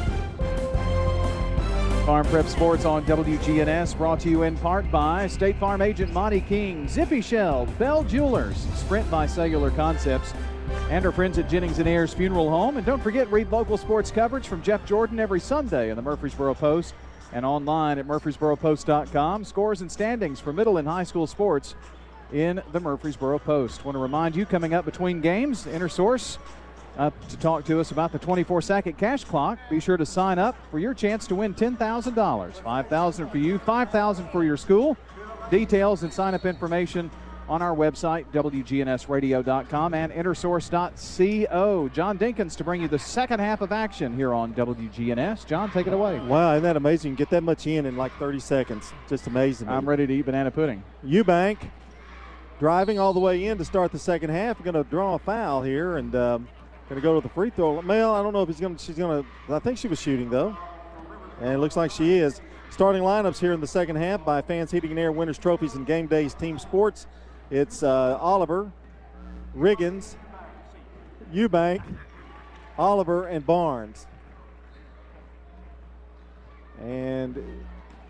Farm Prep Sports on W G N S, brought to you in part by State Farm agent Monty King, Zippy Shell, Bell Jewelers, Sprint by Cellular Concepts, and our friends at Jennings and Ayers Funeral Home. And don't forget, read local sports coverage from Jeff Jordan every Sunday in the Murfreesboro Post and online at murfreesboro post dot com. Scores and standings for middle and high school sports in the Murfreesboro Post. Want to remind you, coming up between games, InterSource up to talk to us about the twenty-four second cash clock. Be sure to sign up for your chance to win ten thousand dollars. five thousand dollars for you, five thousand dollars for your school. Details and sign-up information on our website, W G N S radio dot com and intersource dot co. John Dinkins to bring you the second half of action here on W G N S. John, take it away. Wow, isn't that amazing? You get that much in in like thirty seconds. Just amazing. I'm ready to eat banana pudding. Eubank driving all the way in to start the second half. Going to draw a foul here and um, going to go to the free throw. Mel, I don't know if he's going to, she's going to, I think she was shooting though. And it looks like she is. Starting lineups here in the second half by Fans Heating and Air Winners Trophies and Game Days Team Sports. It's uh, Oliver, Riggins, Eubank, Oliver, and Barnes. And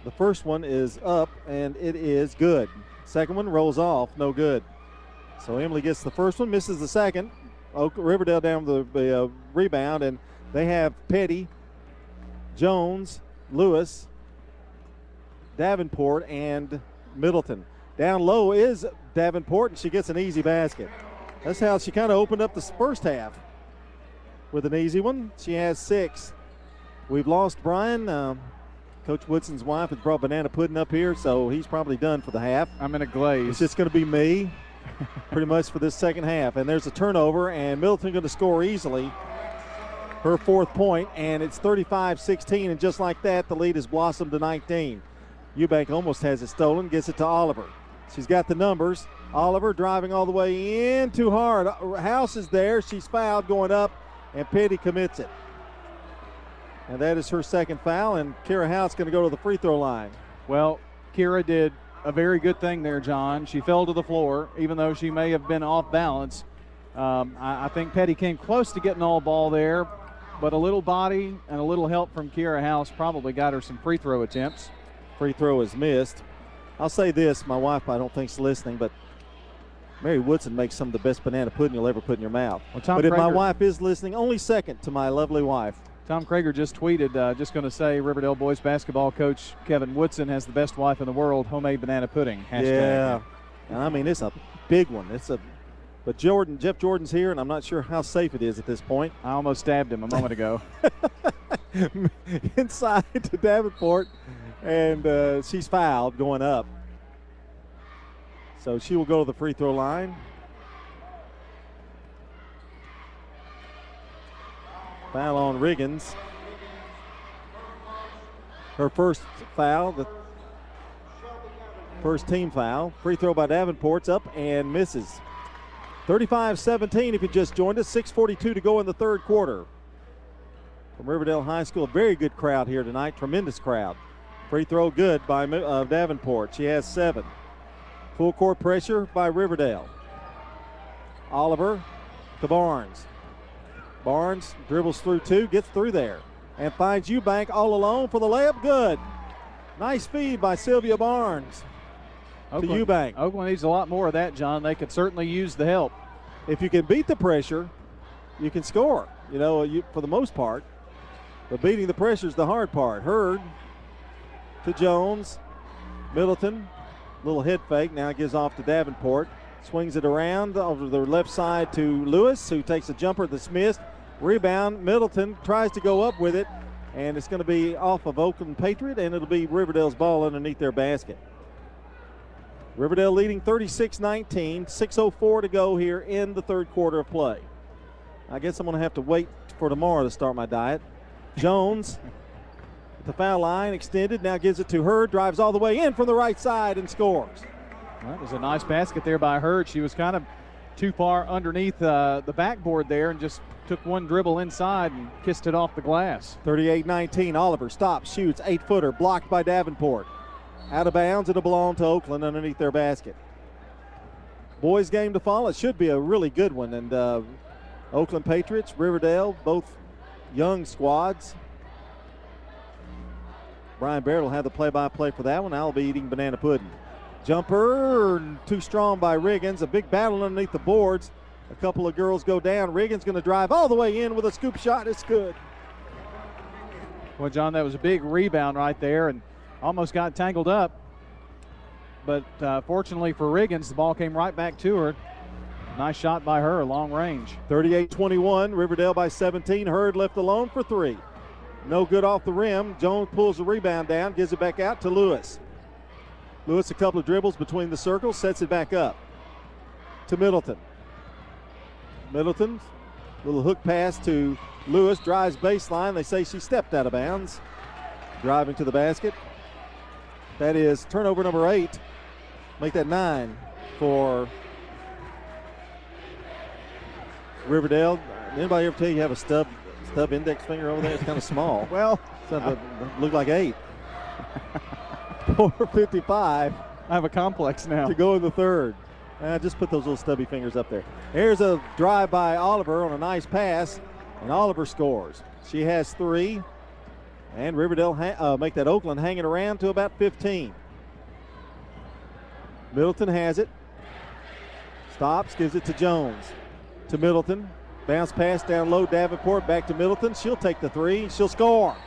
The first one is up, and it is good. Second one rolls off, no good. So Emily gets the first one, misses the second. Oak, Riverdale down the, the uh, rebound, and they have Petty, Jones, Lewis, Davenport, and Middleton. Down low is Davenport, and she gets an easy basket. That's how she kind of opened up the first half with an easy one. She has six. We've lost Brian. Um, Coach Woodson's wife has brought banana pudding up here, so he's probably done for the half. I'm in a glaze. It's just going to be me pretty much for this second half. And there's a turnover, and Middleton going to score easily her fourth point, and it's thirty-five sixteen, and just like that, the lead has blossomed to nineteen. Eubank almost has it stolen, gets it to Oliver. She's got the numbers. Oliver driving all the way in too hard. House is there. She's fouled going up, and Petty commits it. And that is her second foul, and Kira House going to go to the free throw line. Well, Kira did a very good thing there, John. She fell to the floor, even though she may have been off balance. Um, I, I think Petty came close to getting all ball there, but a little body and a little help from Kira House probably got her some free throw attempts. Free throw is missed. I'll say this, my wife I don't think is listening, but Mary Woodson makes some of the best banana pudding you'll ever put in your mouth. Well, Tom but if Krager, my wife is listening, only second to my lovely wife. Tom Krager just tweeted, uh, just going to say Riverdale boys basketball coach Kevin Woodson has the best wife in the world, homemade banana pudding. Hashtag. Yeah, and I mean, it's a big one. It's a, but Jordan, Jeff Jordan's here, and I'm not sure how safe it is at this point. I almost stabbed him a moment ago. Inside to Davenport, and uh, she's fouled going up. So she will go to the free throw line. Foul on Riggins. Her first foul, the first team foul. Free throw by Davenport's up and misses. thirty-five seventeen if you just joined us. six forty-two to go in the third quarter. From Riverdale High School, a very good crowd here tonight. Tremendous crowd. Free throw good by uh, Davenport. She has seven. Full court pressure by Riverdale. Oliver to Barnes. Barnes dribbles through two, gets through there, and finds Eubank all alone for the layup. Good. Nice feed by Sylvia Barnes Oakland, to Eubank. Oakland needs a lot more of that, John. They could certainly use the help. If you can beat the pressure, you can score, you know, you, for the most part. But beating the pressure is the hard part. Hurd to Jones. Middleton, little head fake, now gives off to Davenport. Swings it around over the left side to Lewis, who takes a jumper that's missed. Rebound, Middleton tries to go up with it, and it's going to be off of Oakland Patriot, and it'll be Riverdale's ball underneath their basket. Riverdale leading thirty-six nineteen, six oh four to go here in the third quarter of play. I guess I'm going to have to wait for tomorrow to start my diet. Jones, the foul line extended, now gives it to Hurd, drives all the way in from the right side and scores. Well, that was a nice basket there by Hurd. She was kind of too far underneath uh, the backboard there and just took one dribble inside and kissed it off the glass. thirty-eight nineteen, Oliver stops, shoots, eight-footer, blocked by Davenport. Out of bounds, it'll belong to Oakland underneath their basket. Boys game to follow. It should be a really good one. And uh, Oakland Patriots, Riverdale, both young squads. Brian Barrett will have the play-by-play for that one. I'll be eating banana pudding. Jumper, too strong by Riggins. A big battle underneath the boards. A couple of girls go down. Riggins going to drive all the way in with a scoop shot. It's good. Well, John, that was a big rebound right there and almost got tangled up. But uh, fortunately for Riggins, the ball came right back to her. Nice shot by her, long range. thirty-eight twenty-one, Riverdale by seventeen. Hurd left alone for three. No good off the rim. Jones pulls the rebound down, gives it back out to Lewis. Lewis, a couple of dribbles between the circles, sets it back up to Middleton. Middleton, little hook pass to Lewis, drives baseline. They say she stepped out of bounds. Driving to the basket. That is turnover number eight. Make that nine for Riverdale. Anybody ever tell you you have a stub stub index finger over there? It's kind of small. Well, so look like eight. four fifty-five. I have a complex now. To go in the third. Uh, just put those little stubby fingers up there. Here's a drive by Oliver on a nice pass, and Oliver scores. She has three, And Riverdale ha- uh, make that Oakland hanging around to about fifteen. Middleton has it. Stops, gives it to Jones. To Middleton. Bounce pass down low. Davenport back to Middleton. She'll take the three. She'll score.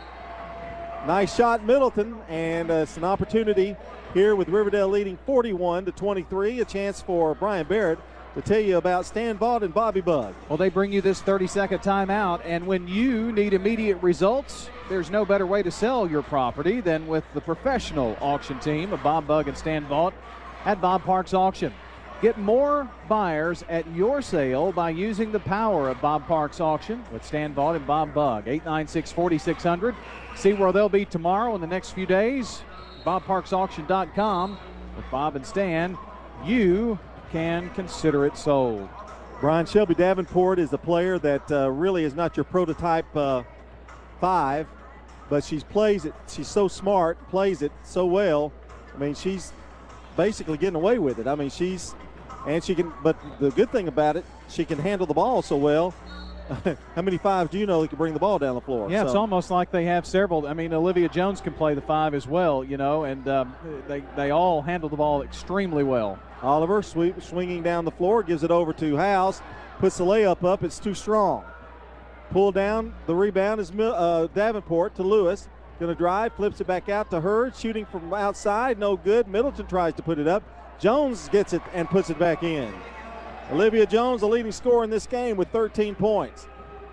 Nice shot, Middleton. And uh, it's an opportunity here with Riverdale leading forty-one to twenty-three. A chance for Brian Barrett to tell you about Stan Vaught and Bobby Bug. Well, they bring you this thirty-second timeout, and when you need immediate results, there's no better way to sell your property than with the professional auction team of Bob Bug and Stan Vaught at Bob Parks Auction. Get more buyers at your sale by using the power of Bob Parks Auction with Stan Vaught and Bob Bug. eight nine six, four six zero zero. See where they'll be tomorrow in the next few days. bob parks auction dot com. With Bob and Stan, you can consider it sold. Brian Shelby Davenport is the player that uh, really is not your prototype uh, five, but she plays it. She's so smart, plays it so well. I mean, she's basically getting away with it. I mean, she's, and she can, but the good thing about it, she can handle the ball so well. How many fives do you know that can bring the ball down the floor? Yeah, so. It's almost like they have several. I mean, Olivia Jones can play the five as well, you know, and um, they, they all handle the ball extremely well. Oliver sweep, swinging down the floor, gives it over to House, puts the layup up. It's too strong. Pull down. The rebound is uh, Davenport to Lewis. Going to drive, flips it back out to Hurd, shooting from outside, no good. Middleton tries to put it up. Jones gets it and puts it back in. Olivia Jones, the leading scorer in this game with thirteen points.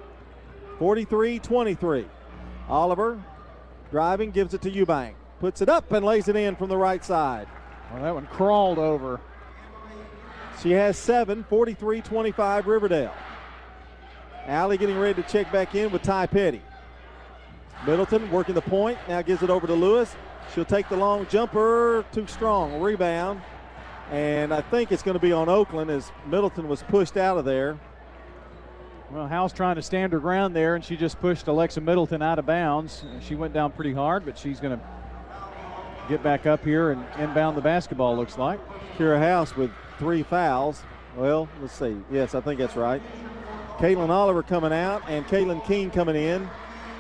forty-three twenty-three. Oliver driving, gives it to Eubank. Puts it up and lays it in from the right side. Well, that one crawled over. She has seven, forty-three twenty-five Riverdale. Allie getting ready to check back in with Ty Petty. Middleton working the point, now gives it over to Lewis. She'll take the long jumper, too strong. Rebound, and I think it's going to be on Oakland as Middleton was pushed out of there. Well, House trying to stand her ground there, and she just pushed Alexa Middleton out of bounds. She went down pretty hard, but she's going to get back up here and inbound the basketball, looks like. Kira House with three fouls. Well, let's see. Yes, I think that's right. Caitlin Oliver coming out and Caitlin Keene coming in.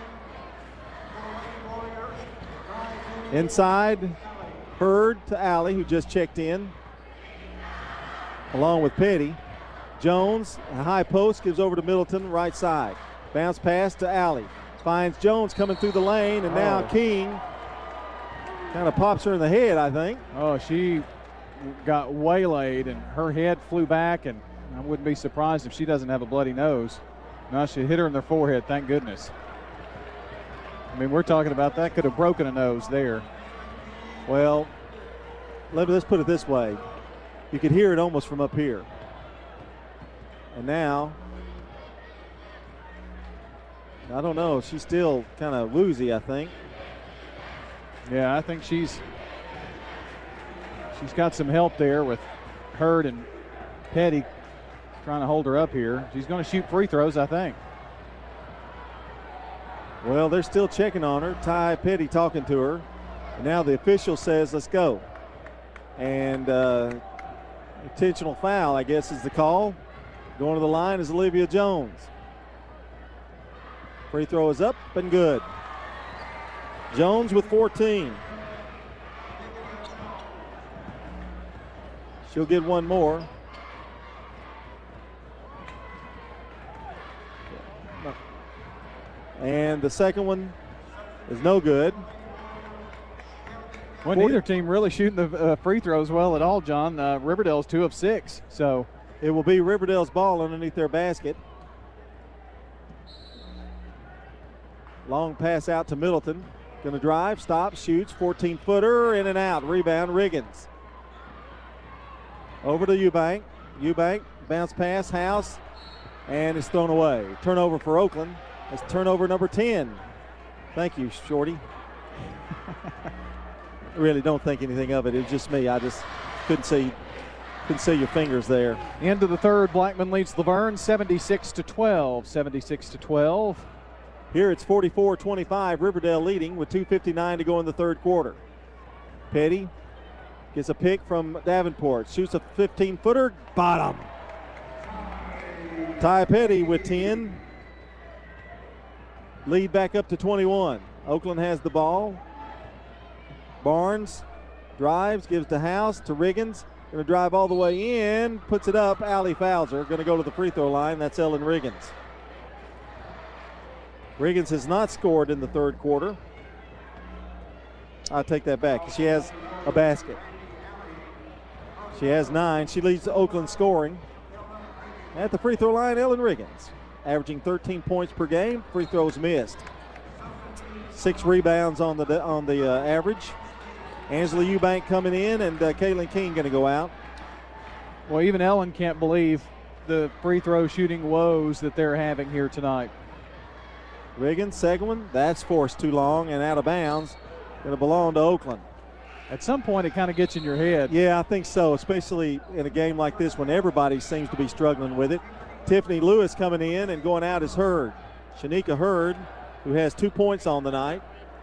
Inside, Hurd to Allie, who just checked in, along with Petty. Jones, a high post, gives over to Middleton, right side. Bounce pass to Allie. Finds Jones coming through the lane, and now Oh. King kind of pops her in the head, I think. Oh, she got waylaid, and her head flew back, and I wouldn't be surprised if she doesn't have a bloody nose. No, she hit her in the forehead, thank goodness. I mean, we're talking about that could have broken a nose there. Well, let me, let's put it this way. You could hear it almost from up here. And now, I don't know, she's still kind of woozy, I think. Yeah, I think she's she's got some help there with Hurd and Petty trying to hold her up here. She's going to shoot free throws, I think. Well, they're still checking on her. Ty Petty talking to her. And now the official says, let's go. And uh, intentional foul, I guess, is the call. Going to the line is Olivia Jones. Free throw is up and good. Jones with fourteen. She'll get one more. And the second one is no good. Well, neither team really shooting the uh, free throws well at all, John. Uh, Riverdale's two of six, so. It will be Riverdale's ball underneath their basket. Long pass out to Middleton. Going to drive, stops, shoots, fourteen-footer, in and out. Rebound, Riggins. Over to Eubank. Eubank, bounce pass, House, and it's thrown away. Turnover for Oakland. It's turnover number ten. Thank you, Shorty. I really don't think anything of it. It was just me. I just couldn't see couldn't see your fingers there. Into the third, Blackman leads Laverne seventy-six to twelve. seventy-six to twelve. Here it's forty-four twenty-five. Riverdale leading with two fifty-nine to go in the third quarter. Petty gets a pick from Davenport. Shoots a fifteen-footer. Bottom. Ty Petty with ten. Lead back up to twenty-one. Oakland has the ball. Barnes drives, gives to House, to Riggins. Going to drive all the way in, puts it up. Allie fouls her. Going to go to the free throw line. That's Ellen Riggins. Riggins has not scored in the third quarter. I'll take that back. She has a basket. She has nine. She leads Oakland scoring. At the free throw line, Ellen Riggins, averaging thirteen points per game. Free throws missed. Six rebounds on the on the uh, average. Angela Eubank coming in, and uh, Kaylin King going to go out. Well, even Ellen can't believe the free throw shooting woes that they're having here tonight. Riggins, second one. That's forced too long and out of bounds. Going to belong to Oakland. At some point, it kind of gets in your head. Yeah, I think so, especially in a game like this when everybody seems to be struggling with it. Tiffany Lewis coming in, and going out is Hurd. Shanika Hurd, who has two points on the night.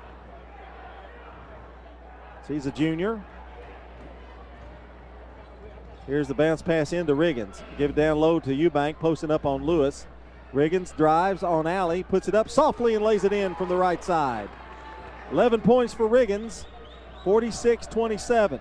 She's a junior. Here's the bounce pass into Riggins. Give it down low to Eubank, posting up on Lewis. Riggins drives on Alley, puts it up softly and lays it in from the right side. eleven points for Riggins, forty-six twenty-seven.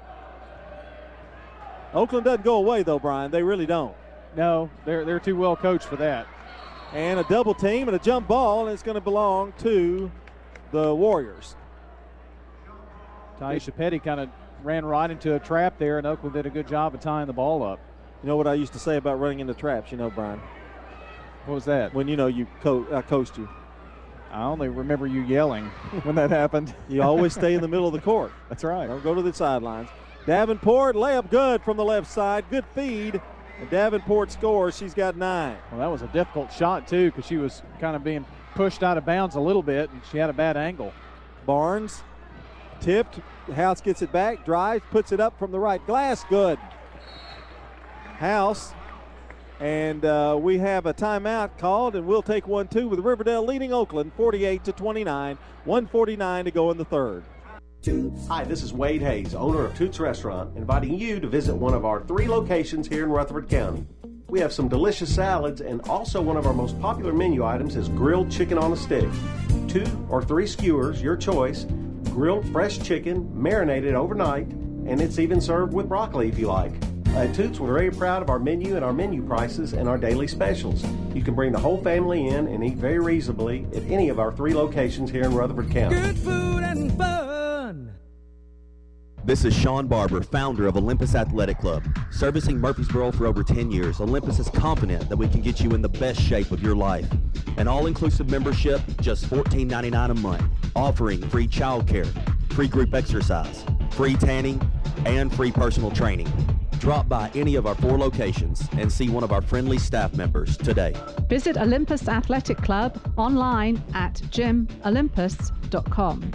Oakland doesn't go away, though, Brian. They really don't. No, they're, they're too well coached for that. And a double team and a jump ball, and it's going to belong to the Warriors. Taisha Petty kind of ran right into a trap there, and Oakland did a good job of tying the ball up. You know what I used to say about running into traps, you know, Brian? What was that? When, you know, you co- I coached you. I only remember you yelling when that happened. You always stay in the middle of the court. That's right. Don't go to the sidelines. Davenport, layup good from the left side. Good feed. And Davenport scores. She's got nine. Well, that was a difficult shot, too, because she was kind of being pushed out of bounds a little bit, and she had a bad angle. Barnes tipped. House gets it back, drives, puts it up from the right glass. Good. House. And uh, we have a timeout called, and we'll take one, too, with Riverdale leading Oakland forty-eight to twenty-nine. one forty-nine to go in the third. Hi, this is Wade Hayes, owner of Toots Restaurant, inviting you to visit one of our three locations here in Rutherford County. We have some delicious salads, and also one of our most popular menu items is grilled chicken on a stick. Two or three skewers, your choice, grilled fresh chicken, marinated overnight, and it's even served with broccoli if you like. At Toots, we're very proud of our menu and our menu prices and our daily specials. You can bring the whole family in and eat very reasonably at any of our three locations here in Rutherford County. Good food and fun. This is Sean Barber, founder of Olympus Athletic Club. Servicing Murfreesboro for over ten years, Olympus is confident that we can get you in the best shape of your life. An all-inclusive membership, just fourteen ninety-nine a month, offering free child care, free group exercise, free tanning, and free personal training. Drop by any of our four locations and see one of our friendly staff members today. Visit Olympus Athletic Club online at gym olympus dot com.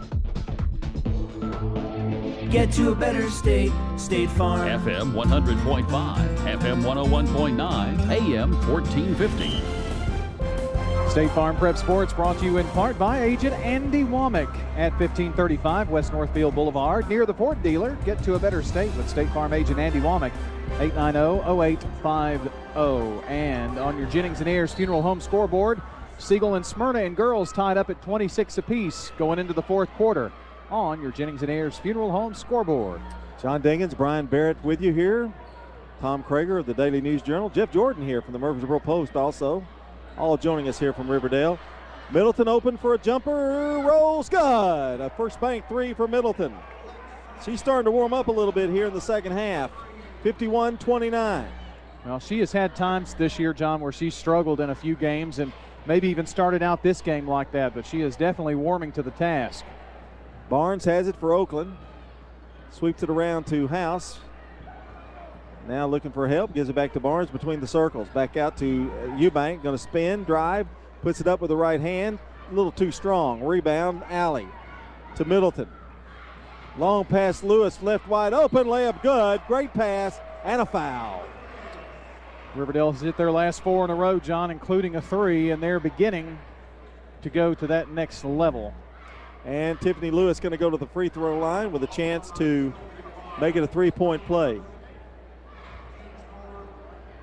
Get to a better state, State Farm. F M one hundred point five, F M one oh one point nine, A M fourteen fifty. State Farm Prep Sports brought to you in part by agent Andy Womack at fifteen thirty-five West Northfield Boulevard near the Ford dealer. Get to a better state with State Farm agent Andy Womack, eight nine zero, zero eight five zero. And on your Jennings and Ayers Funeral Home scoreboard, Siegel and Smyrna and girls tied up at twenty-six apiece going into the fourth quarter on your Jennings and Ayers Funeral Home scoreboard. John Dinkins, Brian Barrett with you here. Tom Krager of the Daily News Journal. Jeff Jordan here from the Murfreesboro Post also. All joining us here from Riverdale. Middleton open for a jumper. Rolls good. A first bank three for Middleton. She's starting to warm up a little bit here in the second half. fifty-one twenty-nine. Well, she has had times this year, John, where she struggled in a few games and maybe even started out this game like that, but she is definitely warming to the task. Barnes has it for Oakland. Sweeps it around to House. Now looking for help. Gives it back to Barnes between the circles. Back out to Eubank. Going to spin, drive. Puts it up with the right hand. A little too strong. Rebound, Alley to Middleton. Long pass, Lewis left wide open. Layup good. Great pass and a foul. Riverdale has hit their last four in a row, John, including a three, and they're beginning to go to that next level. And Tiffany Lewis going to go to the free throw line with a chance to make it a three-point play.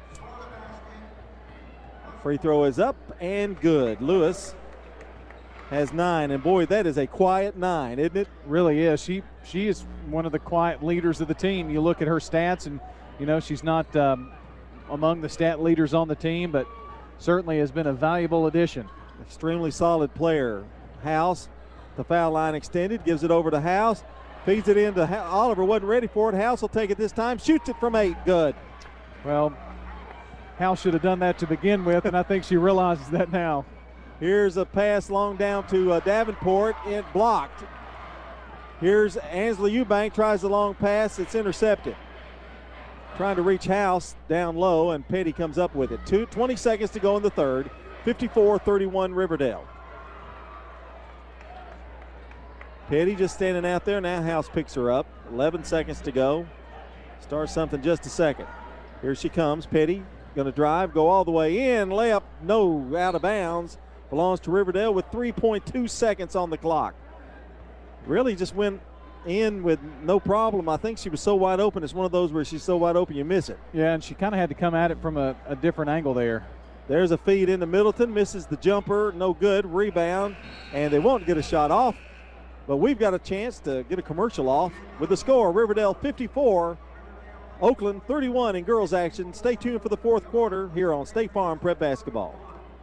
Free throw is up and good. Lewis has nine. And, boy, that is a quiet nine, isn't it? Really is. She she is one of the quiet leaders of the team. You look at her stats, and, you know, she's not um, among the stat leaders on the team, but certainly has been a valuable addition. Extremely solid player. House, the foul line extended, gives it over to House, feeds it into ha- Oliver, wasn't ready for it. House will take it this time, shoots it from eight, good. Well, House should have done that to begin with, and I think she realizes that now. Here's a pass long down to uh, Davenport, it blocked. Here's Ansley Eubank, tries the long pass, it's intercepted. Trying to reach House down low, and Petty comes up with it. Two, twenty seconds to go in the third, fifty-four thirty-one Riverdale. Petty just standing out there. Now House picks her up. eleven seconds to go. Start something just a second. Here she comes. Petty going to drive, go all the way in. Layup, no, out of bounds. Belongs to Riverdale with three point two seconds on the clock. Really just went in with no problem. I think she was so wide open. It's one of those where she's so wide open you miss it. Yeah, and she kind of had to come at it from a, a different angle there. There's a feed into Middleton. Misses the jumper. No good. Rebound. And they won't get a shot off. But we've got a chance to get a commercial off with the score. Riverdale fifty-four, Oakland thirty-one in girls action. Stay tuned for the fourth quarter here on State Farm Prep Basketball.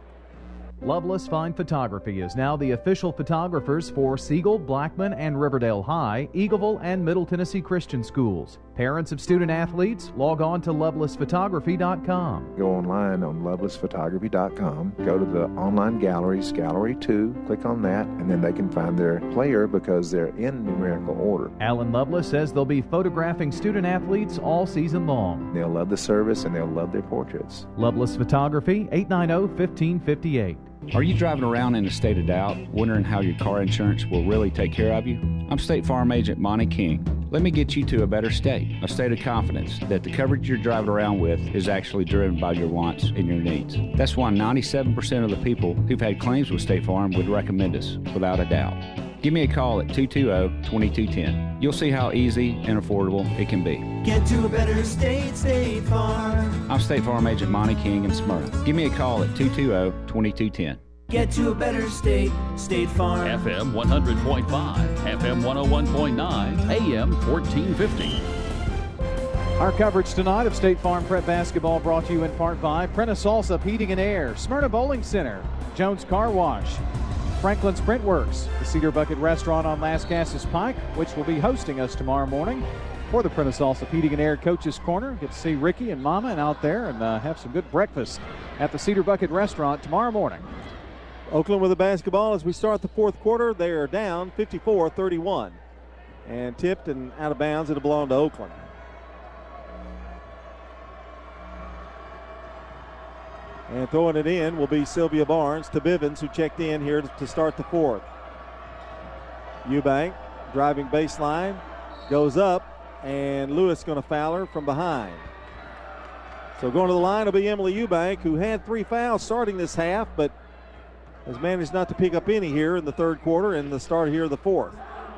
Loveless Fine Photography is now the official photographers for Siegel, Blackman, and Riverdale High, Eagleville, and Middle Tennessee Christian Schools. Parents of student athletes, log on to loveless photography dot com. Go online on loveless photography dot com, go to the online galleries, Gallery two, click on that, and then they can find their player because they're in numerical order. Alan Loveless says they'll be photographing student athletes all season long. They'll love the service and they'll love their portraits. Loveless Photography, eight nine zero, one five five eight. Are you driving around in a state of doubt, wondering how your car insurance will really take care of you? I'm State Farm Agent Monty King. Let me get you to a better state, a state of confidence that the coverage you're driving around with is actually driven by your wants and your needs. That's why ninety-seven percent of the people who've had claims with State Farm would recommend us, without a doubt. Give me a call at two two zero, two two one zero. You'll see how easy and affordable it can be. Get to a better state, State Farm. I'm State Farm Agent Monty King in Smyrna. Give me a call at two two zero, two two one zero. Get to a better state, State Farm. F M one hundred point five, F M one oh one point nine, A M fourteen fifty. Our coverage tonight of State Farm Prep Basketball brought to you in part by Prentice Salsa Heating and Air, Smyrna Bowling Center, Jones Car Wash, Franklin Sprint Works, the Cedar Bucket Restaurant on Lascassas Pike, which will be hosting us tomorrow morning for the Prentice Salsa Heating and Air Coaches Corner. Get to see Ricky and Mama and out there and uh, have some good breakfast at the Cedar Bucket Restaurant tomorrow morning. Oakland with the basketball as we start the fourth quarter. They are down fifty-four thirty-one. And tipped and out of bounds. It'll belong to Oakland. And throwing it in will be Sylvia Barnes to Bivens, who checked in here to start the fourth. Eubank driving baseline, goes up, and Lewis going to foul her from behind. So going to the line will be Emily Eubank, who had three fouls starting this half, but has managed not to pick up any here in the third quarter and the start here of the fourth.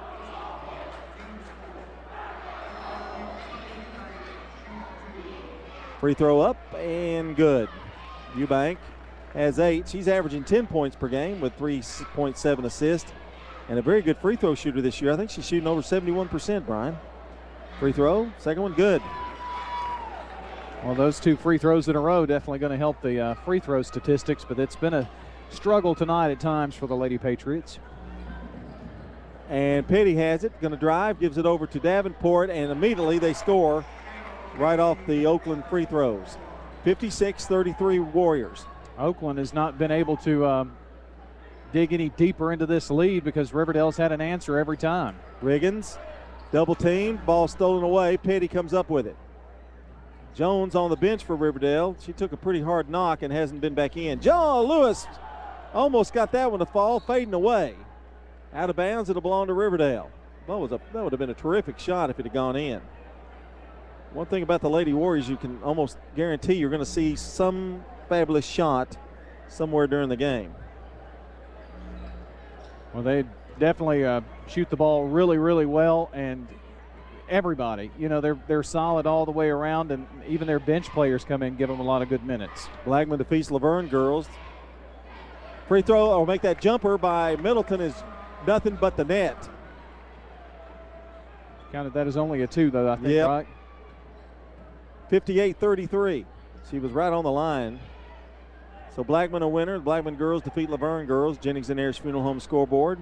Free throw up and good. Eubank has eight. She's averaging ten points per game with three point seven assists and a very good free throw shooter this year. I think she's shooting over seventy-one percent, Brian. Free throw, second one good. Well, those two free throws in a row definitely going to help the uh, free throw statistics, but it's been a struggle tonight at times for the Lady Patriots. And Petty has it, going to drive, gives it over to Davenport, and immediately they score right off the Oakland free throws. fifty-six thirty-three Warriors. Oakland has not been able to um, dig any deeper into this lead because Riverdale's had an answer every time. Riggins, double teamed, ball stolen away. Petty comes up with it. Jones on the bench for Riverdale. She took a pretty hard knock and hasn't been back in. John Lewis almost got that one to fall, fading away. Out of bounds, it'll belong to Riverdale. That, was a, that would have been a terrific shot if it had gone in. One thing about the Lady Warriors, you can almost guarantee you're going to see some fabulous shot somewhere during the game. Well, they definitely uh, shoot the ball really, really well, and everybody, you know, they're they're solid all the way around, and even their bench players come in and give them a lot of good minutes. Blackman defeats Laverne girls. free throw or make that jumper by Middleton is nothing but the net. Counted that as only a two, though, I think, yep. right? fifty-eight thirty-three. She was right on the line. So Blackman a winner. Blackman girls defeat Laverne girls. Jennings and Ayers Funeral Home scoreboard.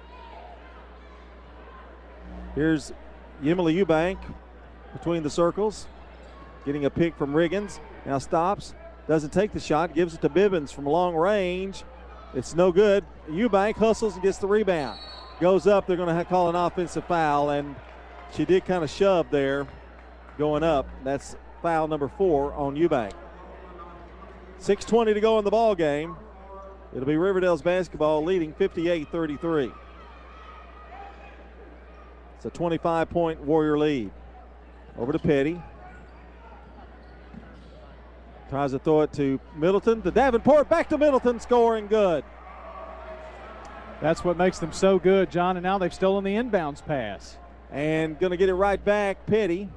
Here's Emily Eubank between the circles. Getting a pick from Riggins. Now stops. Doesn't take the shot. Gives it to Bibbins from long range. It's no good. Eubank hustles and gets the rebound. Goes up. They're going to call an offensive foul. And she did kind of shove there going up. That's foul number four on Eubank. six twenty to go in the ball game. It'll be Riverdale's basketball leading fifty-eight thirty-three. It's a twenty-five point Warrior lead. Over to Petty. Tries to throw it to Middleton, to Davenport, back to Middleton, scoring good. That's what makes them so good, John, and now they've stolen the inbounds pass. And going to get it right back, Petty.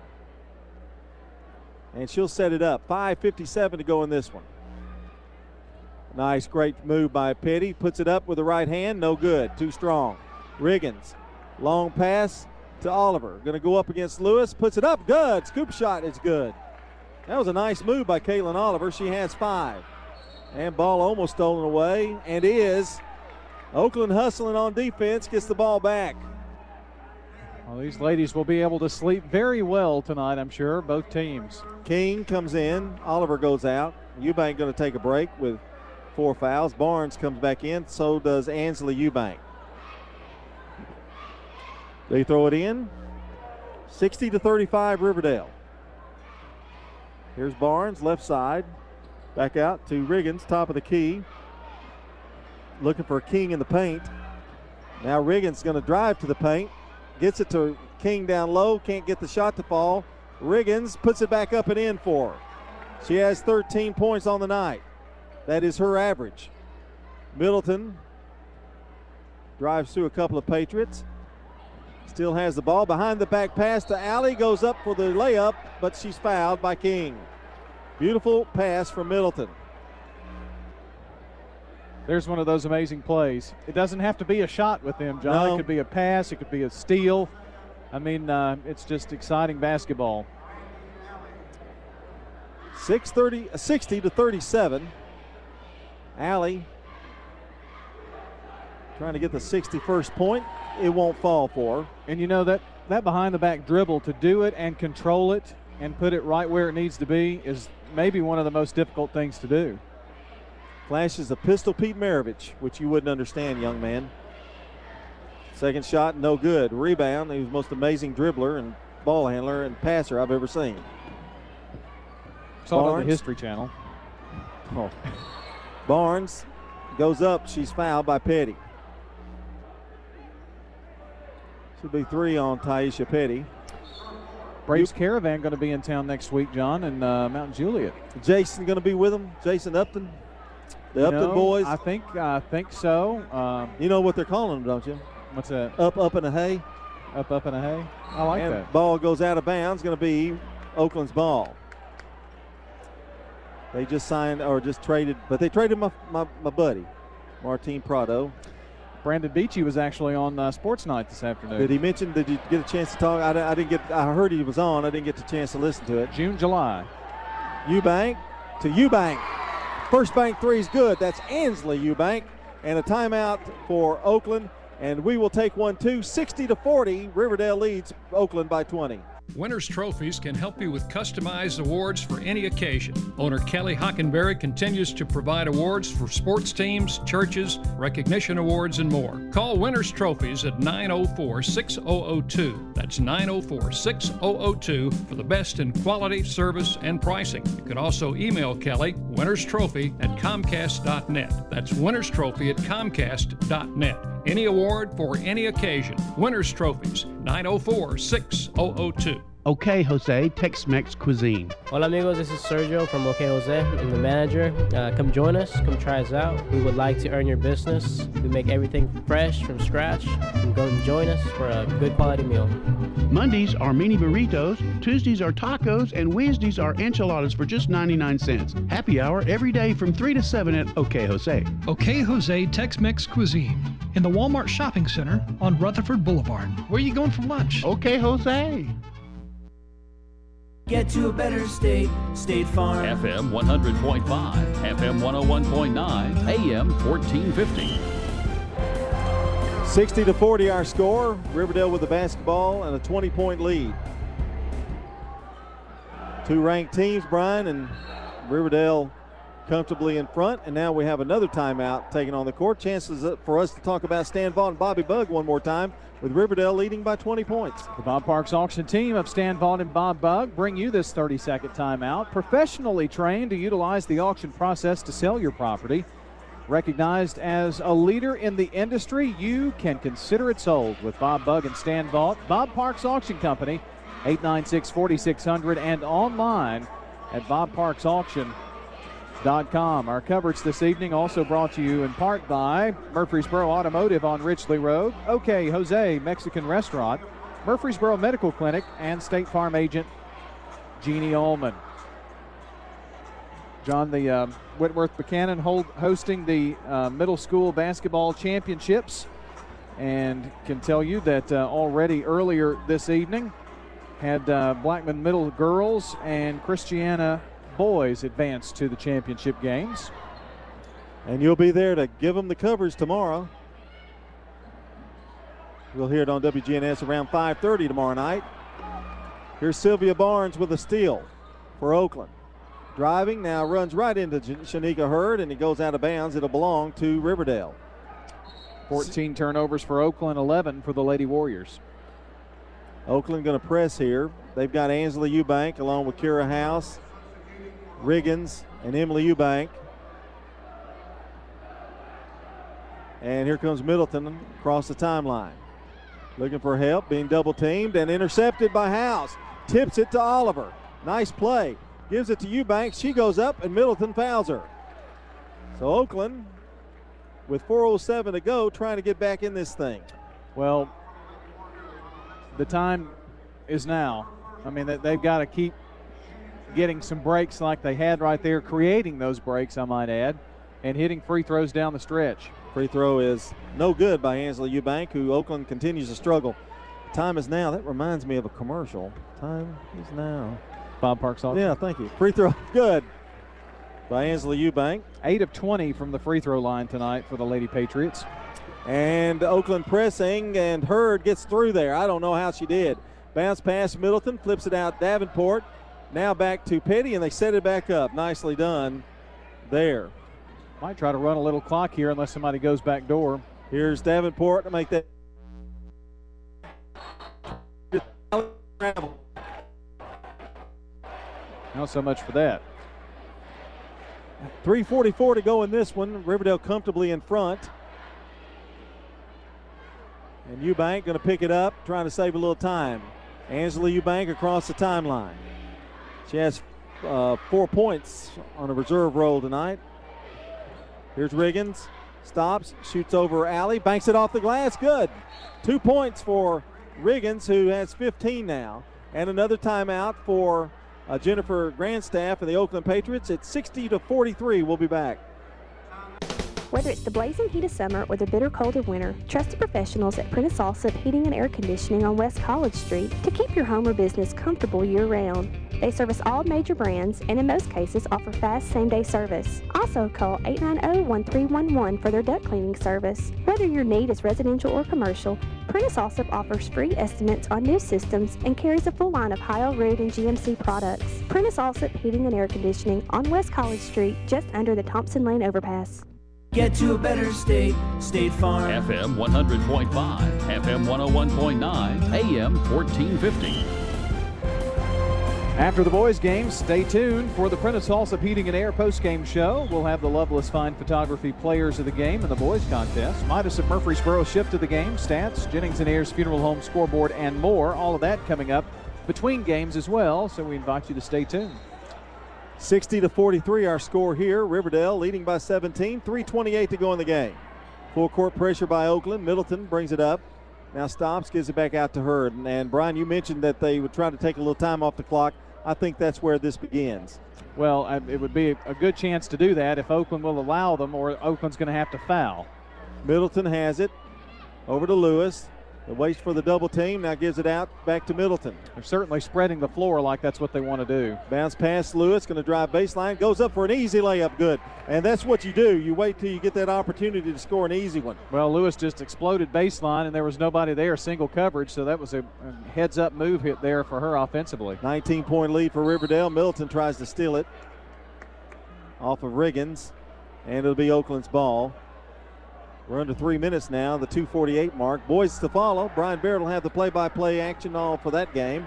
And she'll set it up. five fifty-seven to go in this one. Nice, great move by Petty. Puts it up with the right hand. No good. Too strong. Riggins. Long pass to Oliver. Going to go up against Lewis. Puts it up. Good. Scoop shot is good. That was a nice move by Caitlin Oliver. She has five. And ball almost stolen away. And is. Oakland hustling on defense. Gets the ball back. Well, these ladies will be able to sleep very well tonight, I'm sure, both teams. King comes in. Oliver goes out. Eubank going to take a break with four fouls. Barnes comes back in. So does Ansley Eubank. They throw it in. sixty to thirty-five Riverdale. Here's Barnes, left side. Back out to Riggins, top of the key. Looking for King in the paint. Now Riggins going to drive to the paint. Gets it to King down low. Can't get the shot to fall. Riggins puts it back up and in for her. She has thirteen points on the night. That is her average. Middleton drives through a couple of Patriots. Still has the ball. Behind the back pass to Alley. Goes up for the layup, but she's fouled by King. Beautiful pass from Middleton. There's one of those amazing plays. It doesn't have to be a shot with them, John. No. It could be a pass. It could be a steal. I mean, uh, it's just exciting basketball. six thirty, sixty to thirty-seven. Alley trying to get the sixty-first point. It won't fall for her. And you know that that behind the back dribble, to do it and control it and put it right where it needs to be, is maybe one of the most difficult things to do. Flashes of Pistol Pete Maravich, which you wouldn't understand, young man. Second shot, no good. Rebound. He was the most amazing dribbler and ball handler and passer I've ever seen. Saw it on the History Channel. Oh. Barnes goes up. She's fouled by Petty. Should be three on Taisha Petty. Braves Caravan going to be in town next week, John, in uh, Mount Juliet. Jason going to be with them? Jason Upton? The You Upton know, boys? I think I think so. Um, you know what they're calling them, don't you? What's that? Up, up in a hay. Up, up in a hay. I like and that. Ball goes out of bounds. Going to be Oakland's ball. They just signed or just traded, but they traded my my, my buddy, Martin Prado. Brandon Beachy was actually on uh, Sports Night this afternoon. Did he mention? Did you get a chance to talk? I, I didn't get. I heard he was on. I didn't get the chance to listen to it. June, July. Eubank to Eubank. First bank three is good. That's Ansley Eubank. And a timeout for Oakland. And we will take one too. sixty to forty. Riverdale leads Oakland by twenty. Winners Trophies can help you with customized awards for any occasion. Owner Kelly Hockenberry continues to provide awards for sports teams, churches, recognition awards, and more. Call Winners Trophies at nine oh four, six oh oh two. That's nine oh four, six oh oh two for the best in quality, service, and pricing. You can also email Kelly, winnerstrophy at comcast dot net. That's winnerstrophy at comcast dot net. Any award for any occasion. Winners Trophies, nine oh four, six oh oh two. OK Jose Tex-Mex Cuisine. Hola amigos, this is Sergio from OK Jose. I'm the manager. Uh, come join us, come try us out. We would like to earn your business. We make everything fresh from scratch. Come go and join us for a good quality meal. Mondays are mini burritos, Tuesdays are tacos, and Wednesdays are enchiladas for just ninety-nine cents. Happy hour every day from three to seven at OK Jose. OK Jose Tex-Mex Cuisine in the Walmart Shopping Center on Rutherford Boulevard. Where are you going for lunch? OK Jose. Get to a better state, State Farm. F M one hundred point five, F M one oh one point nine, A M fourteen fifty. sixty to forty our score. Riverdale with the basketball and a twenty-point lead. Two ranked teams, Brian, and Riverdale comfortably in front. And now we have another timeout taken on the court. Chances for us to talk about Stan Vaught and Bobby Bug one more time, with Riverdale leading by twenty points. The Bob Parks Auction team of Stan Vaught and Bob Bug bring you this thirty-second timeout. Professionally trained to utilize the auction process to sell your property. Recognized as a leader in the industry, you can consider it sold with Bob Bug and Stan Vaught. Bob Parks Auction Company, eight nine six, four six zero zero, and online at bob parks auction dot com. Our coverage this evening also brought to you in part by Murfreesboro Automotive on Ridgely Road, OK Jose Mexican Restaurant, Murfreesboro Medical Clinic, and State Farm agent Jeannie Ullman. John, the uh, Whitworth Buchanan hold, hosting the uh, middle school basketball championships, and can tell you that uh, already earlier this evening had uh, Blackman Middle girls and Christiana boys advance to the championship games. And you'll be there to give them the coverage tomorrow. We'll hear it on W G N S around five thirty tomorrow night. Here's Sylvia Barnes with a steal for Oakland. Driving, now runs right into Shanika Hurd, and he goes out of bounds. It'll belong to Riverdale. fourteen turnovers for Oakland, eleven for the Lady Warriors. Oakland going to press here. They've got Angela Eubank along with Kira House, Riggins, and Emily Eubank. And here comes Middleton across the timeline. Looking for help, being double teamed and intercepted by House. Tips it to Oliver. Nice play. Gives it to Eubank. She goes up and Middleton fouls her. So Oakland, with four oh seven to go, trying to get back in this thing. Well, the time is now. I mean, they've got to keep getting some breaks like they had right there, creating those breaks, I might add, and hitting free throws down the stretch. Free throw is no good by Angela Eubank, who Oakland continues to struggle. Time is now. That reminds me of a commercial. Time is now. Bob Parks Auction. Yeah, thank you. Free throw, good by Angela Eubank. eight of twenty from the free throw line tonight for the Lady Patriots. And Oakland pressing, and Hurd gets through there. I don't know how she did. Bounce past Middleton, flips it out Davenport. Now back to Petty, and they set it back up. Nicely done there. Might try to run a little clock here unless somebody goes back door. Here's Davenport to make that. Not so much for that. three forty-four to go in this one. Riverdale comfortably in front. And Eubank going to pick it up, trying to save a little time. Angela Eubank across the timeline. She has uh, four points on a reserve roll tonight. Here's Riggins. Stops, shoots over Alley, banks it off the glass. Good. Two points for Riggins, who has fifteen now. And another timeout for uh, Jennifer Grandstaff and the Oakland Patriots. It's sixty to forty-three. We'll be back. Whether it's the blazing heat of summer or the bitter cold of winter, trust the professionals at Prentice Allsup Heating and Air Conditioning on West College Street to keep your home or business comfortable year-round. They service all major brands and in most cases offer fast same-day service. Also call eight nine zero, one three one one for their duct cleaning service. Whether your need is residential or commercial, Prentice Allsup offers free estimates on new systems and carries a full line of Heil, Ruud, and G M C products. Prentice Allsup Heating and Air Conditioning on West College Street, just under the Thompson Lane overpass. Get to a better state, State Farm. F M one hundred point five, F M one oh one point nine, A M fourteen fifty. After the boys' game, stay tuned for the Prentice Allsup Heating and Air postgame show. We'll have the Loveless Fine Photography players of the game in the boys' contest. Midas of Murfreesboro shift to the game, stats, Jennings and Ayers Funeral Home scoreboard, and more. All of that coming up between games as well, so we invite you to stay tuned. sixty to forty-three our score here. Riverdale leading by seventeen. three twenty-eight to go in the game. Full court pressure by Oakland. Middleton brings it up. Now stops, gives it back out to Hurd. And, and Brian, you mentioned that they would try to take a little time off the clock. I think that's where this begins. Well, I, it would be a good chance to do that if Oakland will allow them, or Oakland's going to have to foul. Middleton has it. Over to Lewis. It waits for the double team. Now gives it out back to Middleton. They're certainly spreading the floor like that's what they want to do. Bounce pass Lewis. Going to drive baseline. Goes up for an easy layup. Good. And that's what you do. You wait till you get that opportunity to score an easy one. Well, Lewis just exploded baseline, and there was nobody there. Single coverage, so that was a, a heads-up move hit there for her offensively. nineteen-point lead for Riverdale. Middleton tries to steal it off of Riggins, and it'll be Oakland's ball. We're under three minutes now, the two forty-eight mark. Boys to follow. Brian Barrett will have the play-by-play action all for that game.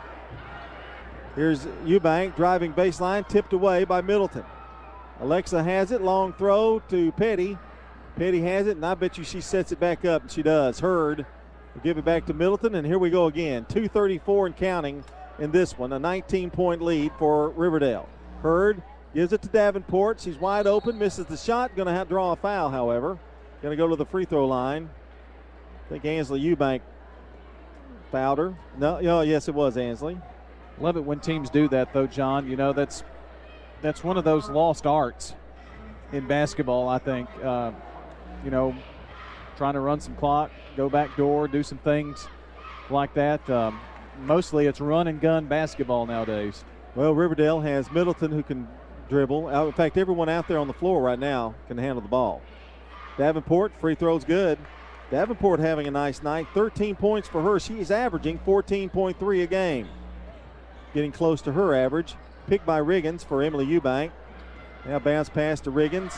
Here's Eubank driving baseline, tipped away by Middleton. Alexa has it, long throw to Petty. Petty has it, and I bet you she sets it back up, and she does. Hurd will give it back to Middleton, and here we go again. two thirty-four and counting in this one, a nineteen-point lead for Riverdale. Hurd gives it to Davenport. She's wide open, misses the shot. Going to have to draw a foul, however. Going to go to the free throw line. I think Ansley Eubank fouled her. No, oh, yes, it was Ansley. Love it when teams do that, though, John. You know, that's that's one of those lost arts in basketball, I think. Uh, you know, trying to run some clock, go back door, do some things like that. Um, mostly it's run and gun basketball nowadays. Well, Riverdale has Middleton who can dribble. In fact, everyone out there on the floor right now can handle the ball. Davenport, free throw's good. Davenport having a nice night. thirteen points for her. She is averaging fourteen point three a game. Getting close to her average. Picked by Riggins for Emily Eubank. Now bounce pass to Riggins.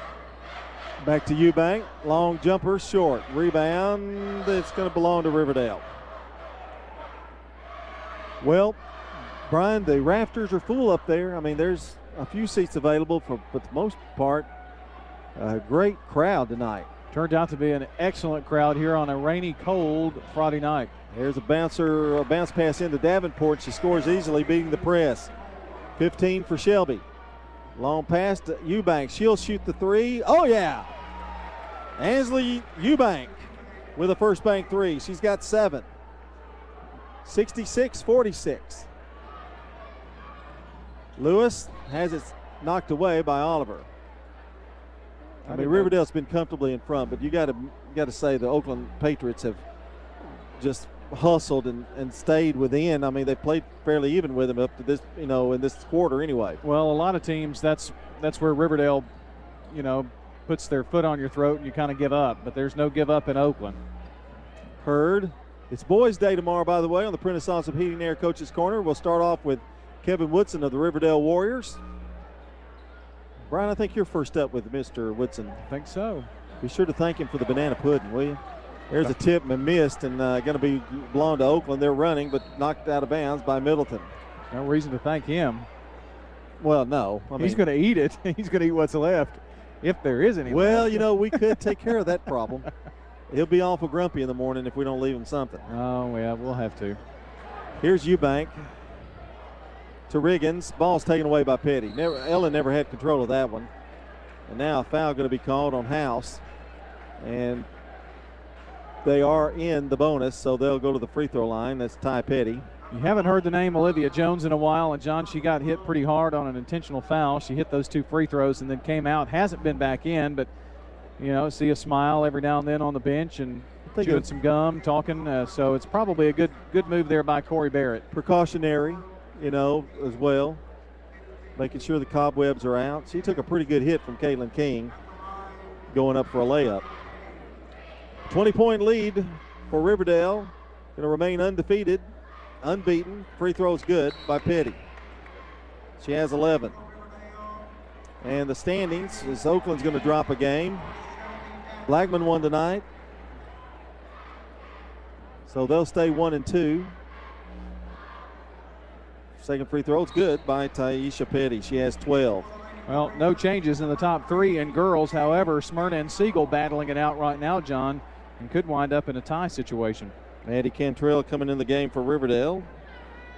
Back to Eubank. Long jumper, short. Rebound. It's going to belong to Riverdale. Well, Brian, the rafters are full up there. I mean, there's a few seats available, for, but for the most part, a great crowd tonight. Turned out to be an excellent crowd here on a rainy, cold Friday night. There's a bouncer, a bounce pass into Davenport. She scores easily, beating the press. fifteen for Shelby. Long pass to Eubank. She'll shoot the three. Oh, yeah. Ansley Eubank with a first bank three. She's got seven. sixty-six forty-six. Lewis has it knocked away by Oliver. I mean, Riverdale's been comfortably in front, but you got to got to say the Oakland Patriots have just hustled and, and stayed within. I mean, they played fairly even with them up to this, you know, in this quarter anyway. Well, a lot of teams, that's that's where Riverdale, you know, puts their foot on your throat and you kind of give up. But there's no give up in Oakland. Hurd. It's Boys Day tomorrow, by the way, on the Prentice Awesome Heating and Air Coaches Corner. We'll start off with Kevin Woodson of the Riverdale Warriors. Brian, I think you're first up with Mister Woodson. I think so. Be sure to thank him for the banana pudding, will you? There's a tip and missed, and uh, going to be belong to Oakland. They're running, but knocked out of bounds by Middleton. No reason to thank him. Well, no. I He's going to eat it. He's going to eat what's left, if there is any. Well, left. you know, we could take care of that problem. He'll be awful grumpy in the morning if we don't leave him something. Oh, yeah, we'll have to. Here's Eubank to Riggins. Ball's taken away by Petty. Never, Ellen never had control of that one. And now a foul going to be called on House. And they are in the bonus, so they'll go to the free throw line. That's Ty Petty. You haven't heard the name Olivia Jones in a while, and John, she got hit pretty hard on an intentional foul. She hit those two free throws and then came out. Hasn't been back in, but, you know, see a smile every now and then on the bench and chewing some gum, talking. Uh, so it's probably a good good move there by Corey Barrett. Precautionary, you know, as well. Making sure the cobwebs are out. She took a pretty good hit from Caitlin King going up for a layup. twenty-point lead for Riverdale. Going to remain undefeated, unbeaten. Free throw's good by Petty. She has eleven. And the standings is Oakland's going to drop a game. Blackman won tonight. So they'll stay one and two. Second free throw is good by Taisha Petty. She has twelve. Well, no changes in the top three in girls. However, Smyrna and Siegel battling it out right now, John, and could wind up in a tie situation. Maddie Cantrell coming in the game for Riverdale.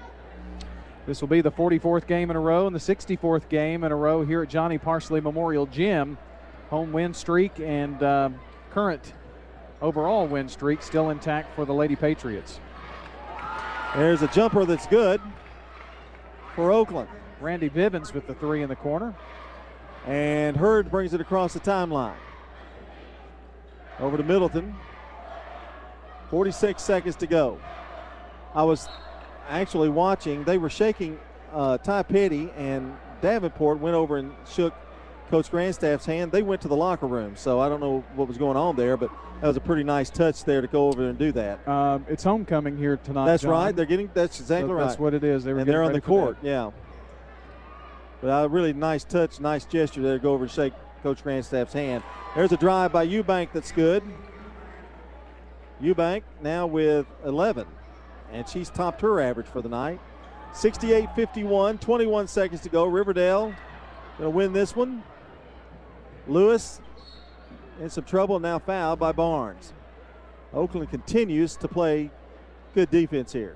This will be the forty-fourth game in a row and the sixty-fourth game in a row here at Johnny Parsley Memorial Gym. Home win streak and uh, current overall win streak still intact for the Lady Patriots. There's a jumper that's good for Oakland. Randy Bivens with the three in the corner. And Hurd brings it across the timeline. Over to Middleton. forty-six seconds to go. I was actually watching. They were shaking uh, Ty Petty, and Davenport went over and shook Coach Grandstaff's hand. They went to the locker room, so I don't know what was going on there, but that was a pretty nice touch there to go over and do that. Um, it's homecoming here tonight. That's John. right. They're getting. That's exactly so right. That's what it is. They were and they're on ready the for court. that. Yeah. But a really nice touch, nice gesture there to go over and shake Coach Grandstaff's hand. There's a drive by Eubank that's good. Eubank now with eleven, and she's topped her average for the night. sixty-eight fifty-one, twenty-one seconds to go. Riverdale going to win this one. Lewis in some trouble, now fouled by Barnes. Oakland continues to play good defense here.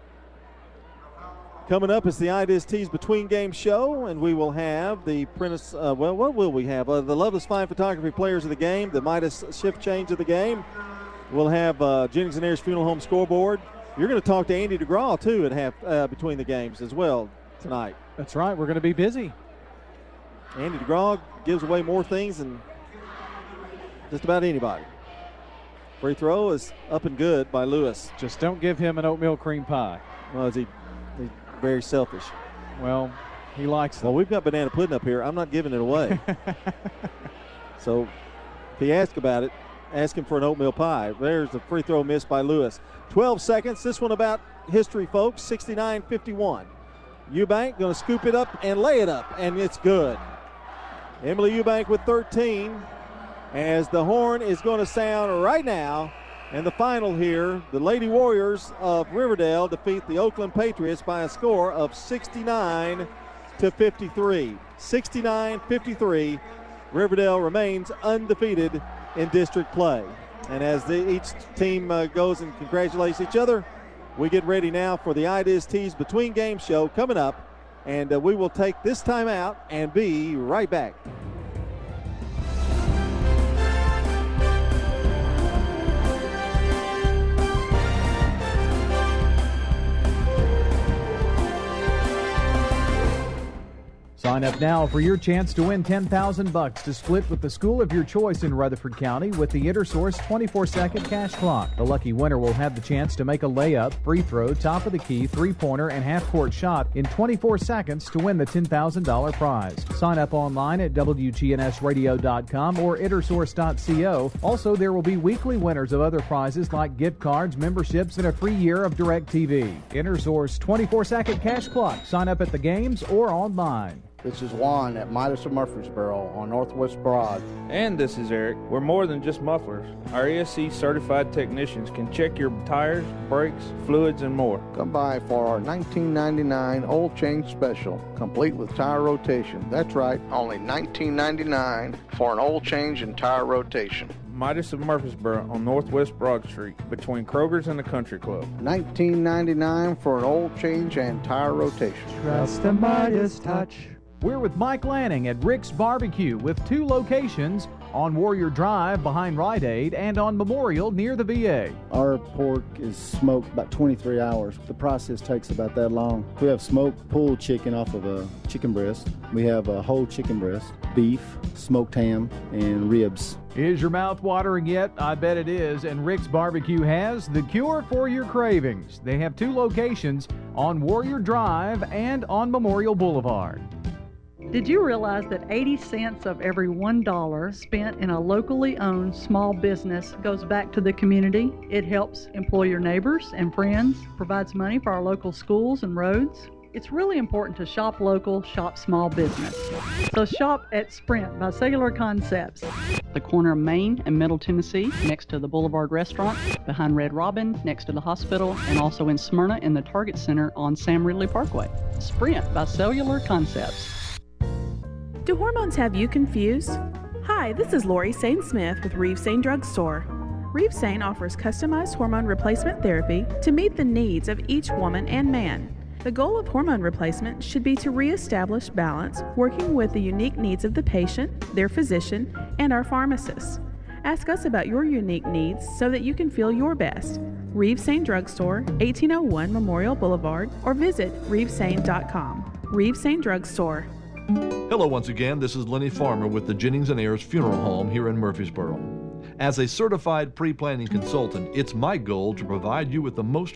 Coming up is the I D S T's Between Game Show, and we will have the Prentice, uh, well, what will we have? Uh, the Loveless Fine Photography Players of the Game, the Midas Shift Change of the Game. We'll have uh, Jennings and Ayers Funeral Home Scoreboard. You're going to talk to Andy DeGraw, too, at half, uh, between the games as well tonight. That's right. We're going to be busy. Andy DeGraw gives away more things than just about anybody. Free throw is up and good by Lewis. Just don't give him an oatmeal cream pie. Well, is he, he's very selfish. Well, he likes them. Well, we've got banana pudding up here. I'm not giving it away. So if he asks about it, ask him for an oatmeal pie. There's a free throw missed by Lewis. twelve seconds. This one about history, folks. sixty-nine fifty-one. Eubank going to scoop it up and lay it up, and it's good. Emily Eubank with thirteen, as the horn is going to sound right now. And the final here, the Lady Warriors of Riverdale defeat the Oakland Patriots by a score of sixty-nine to fifty-three. sixty-nine fifty-three. Riverdale remains undefeated in district play. And as the, each team uh, goes and congratulates each other, we get ready now for the I D S T's Between Game Show coming up. And uh, we will take this time out and be right back. Sign up now for your chance to win ten thousand bucks to split with the school of your choice in Rutherford County with the InterSource twenty-four second cash clock. The lucky winner will have the chance to make a layup, free throw, top of the key, three-pointer, and half-court shot in twenty-four seconds to win the ten thousand dollars prize. Sign up online at W G N S radio dot com or intersource dot co. Also, there will be weekly winners of other prizes like gift cards, memberships, and a free year of DirecTV. InterSource twenty-four second cash clock. Sign up at the games or online. This is Juan at Midas of Murfreesboro on Northwest Broad. And this is Eric. We're more than just mufflers. Our E S C certified technicians can check your tires, brakes, fluids, and more. Come by for our nineteen ninety-nine oil change special, complete with tire rotation. That's right, only nineteen ninety-nine for an oil change and tire rotation. Midas of Murfreesboro on Northwest Broad Street between Kroger's and the Country Club. nineteen ninety-nine for an oil change and tire rotation. Trust the Midas touch. We're with Mike Lanning at Rick's Barbecue with two locations on Warrior Drive behind Rite Aid and on Memorial near the V A. Our pork is smoked about twenty-three hours. The process takes about that long. We have smoked pulled chicken off of a chicken breast. We have a whole chicken breast, beef, smoked ham, and ribs. Is your mouth watering yet? I bet it is. And Rick's Barbecue has the cure for your cravings. They have two locations on Warrior Drive and on Memorial Boulevard. Did you realize that eighty cents of every one dollar spent in a locally owned small business goes back to the community? It helps employ your neighbors and friends, provides money for our local schools and roads. It's really important to shop local, shop small business. So shop at Sprint by Cellular Concepts. The corner of Main and Middle Tennessee, next to the Boulevard Restaurant, behind Red Robin, next to the hospital, and also in Smyrna in the Target Center on Sam Ridley Parkway. Sprint by Cellular Concepts. Do hormones have you confused? Hi, this is Lori Sane-Smith with Reeve Sane Drug Store. Reeve Sane offers customized hormone replacement therapy to meet the needs of each woman and man. The goal of hormone replacement should be to reestablish balance, working with the unique needs of the patient, their physician, and our pharmacists. Ask us about your unique needs so that you can feel your best. Reeves Sane Drugstore, eighteen oh one Memorial Boulevard, or visit reeves sane dot com. Reeves Sane Drugstore. Hello once again, this is Lenny Farmer with the Jennings and Ayers Funeral Home here in Murfreesboro. As a certified pre-planning consultant, it's my goal to provide you with the most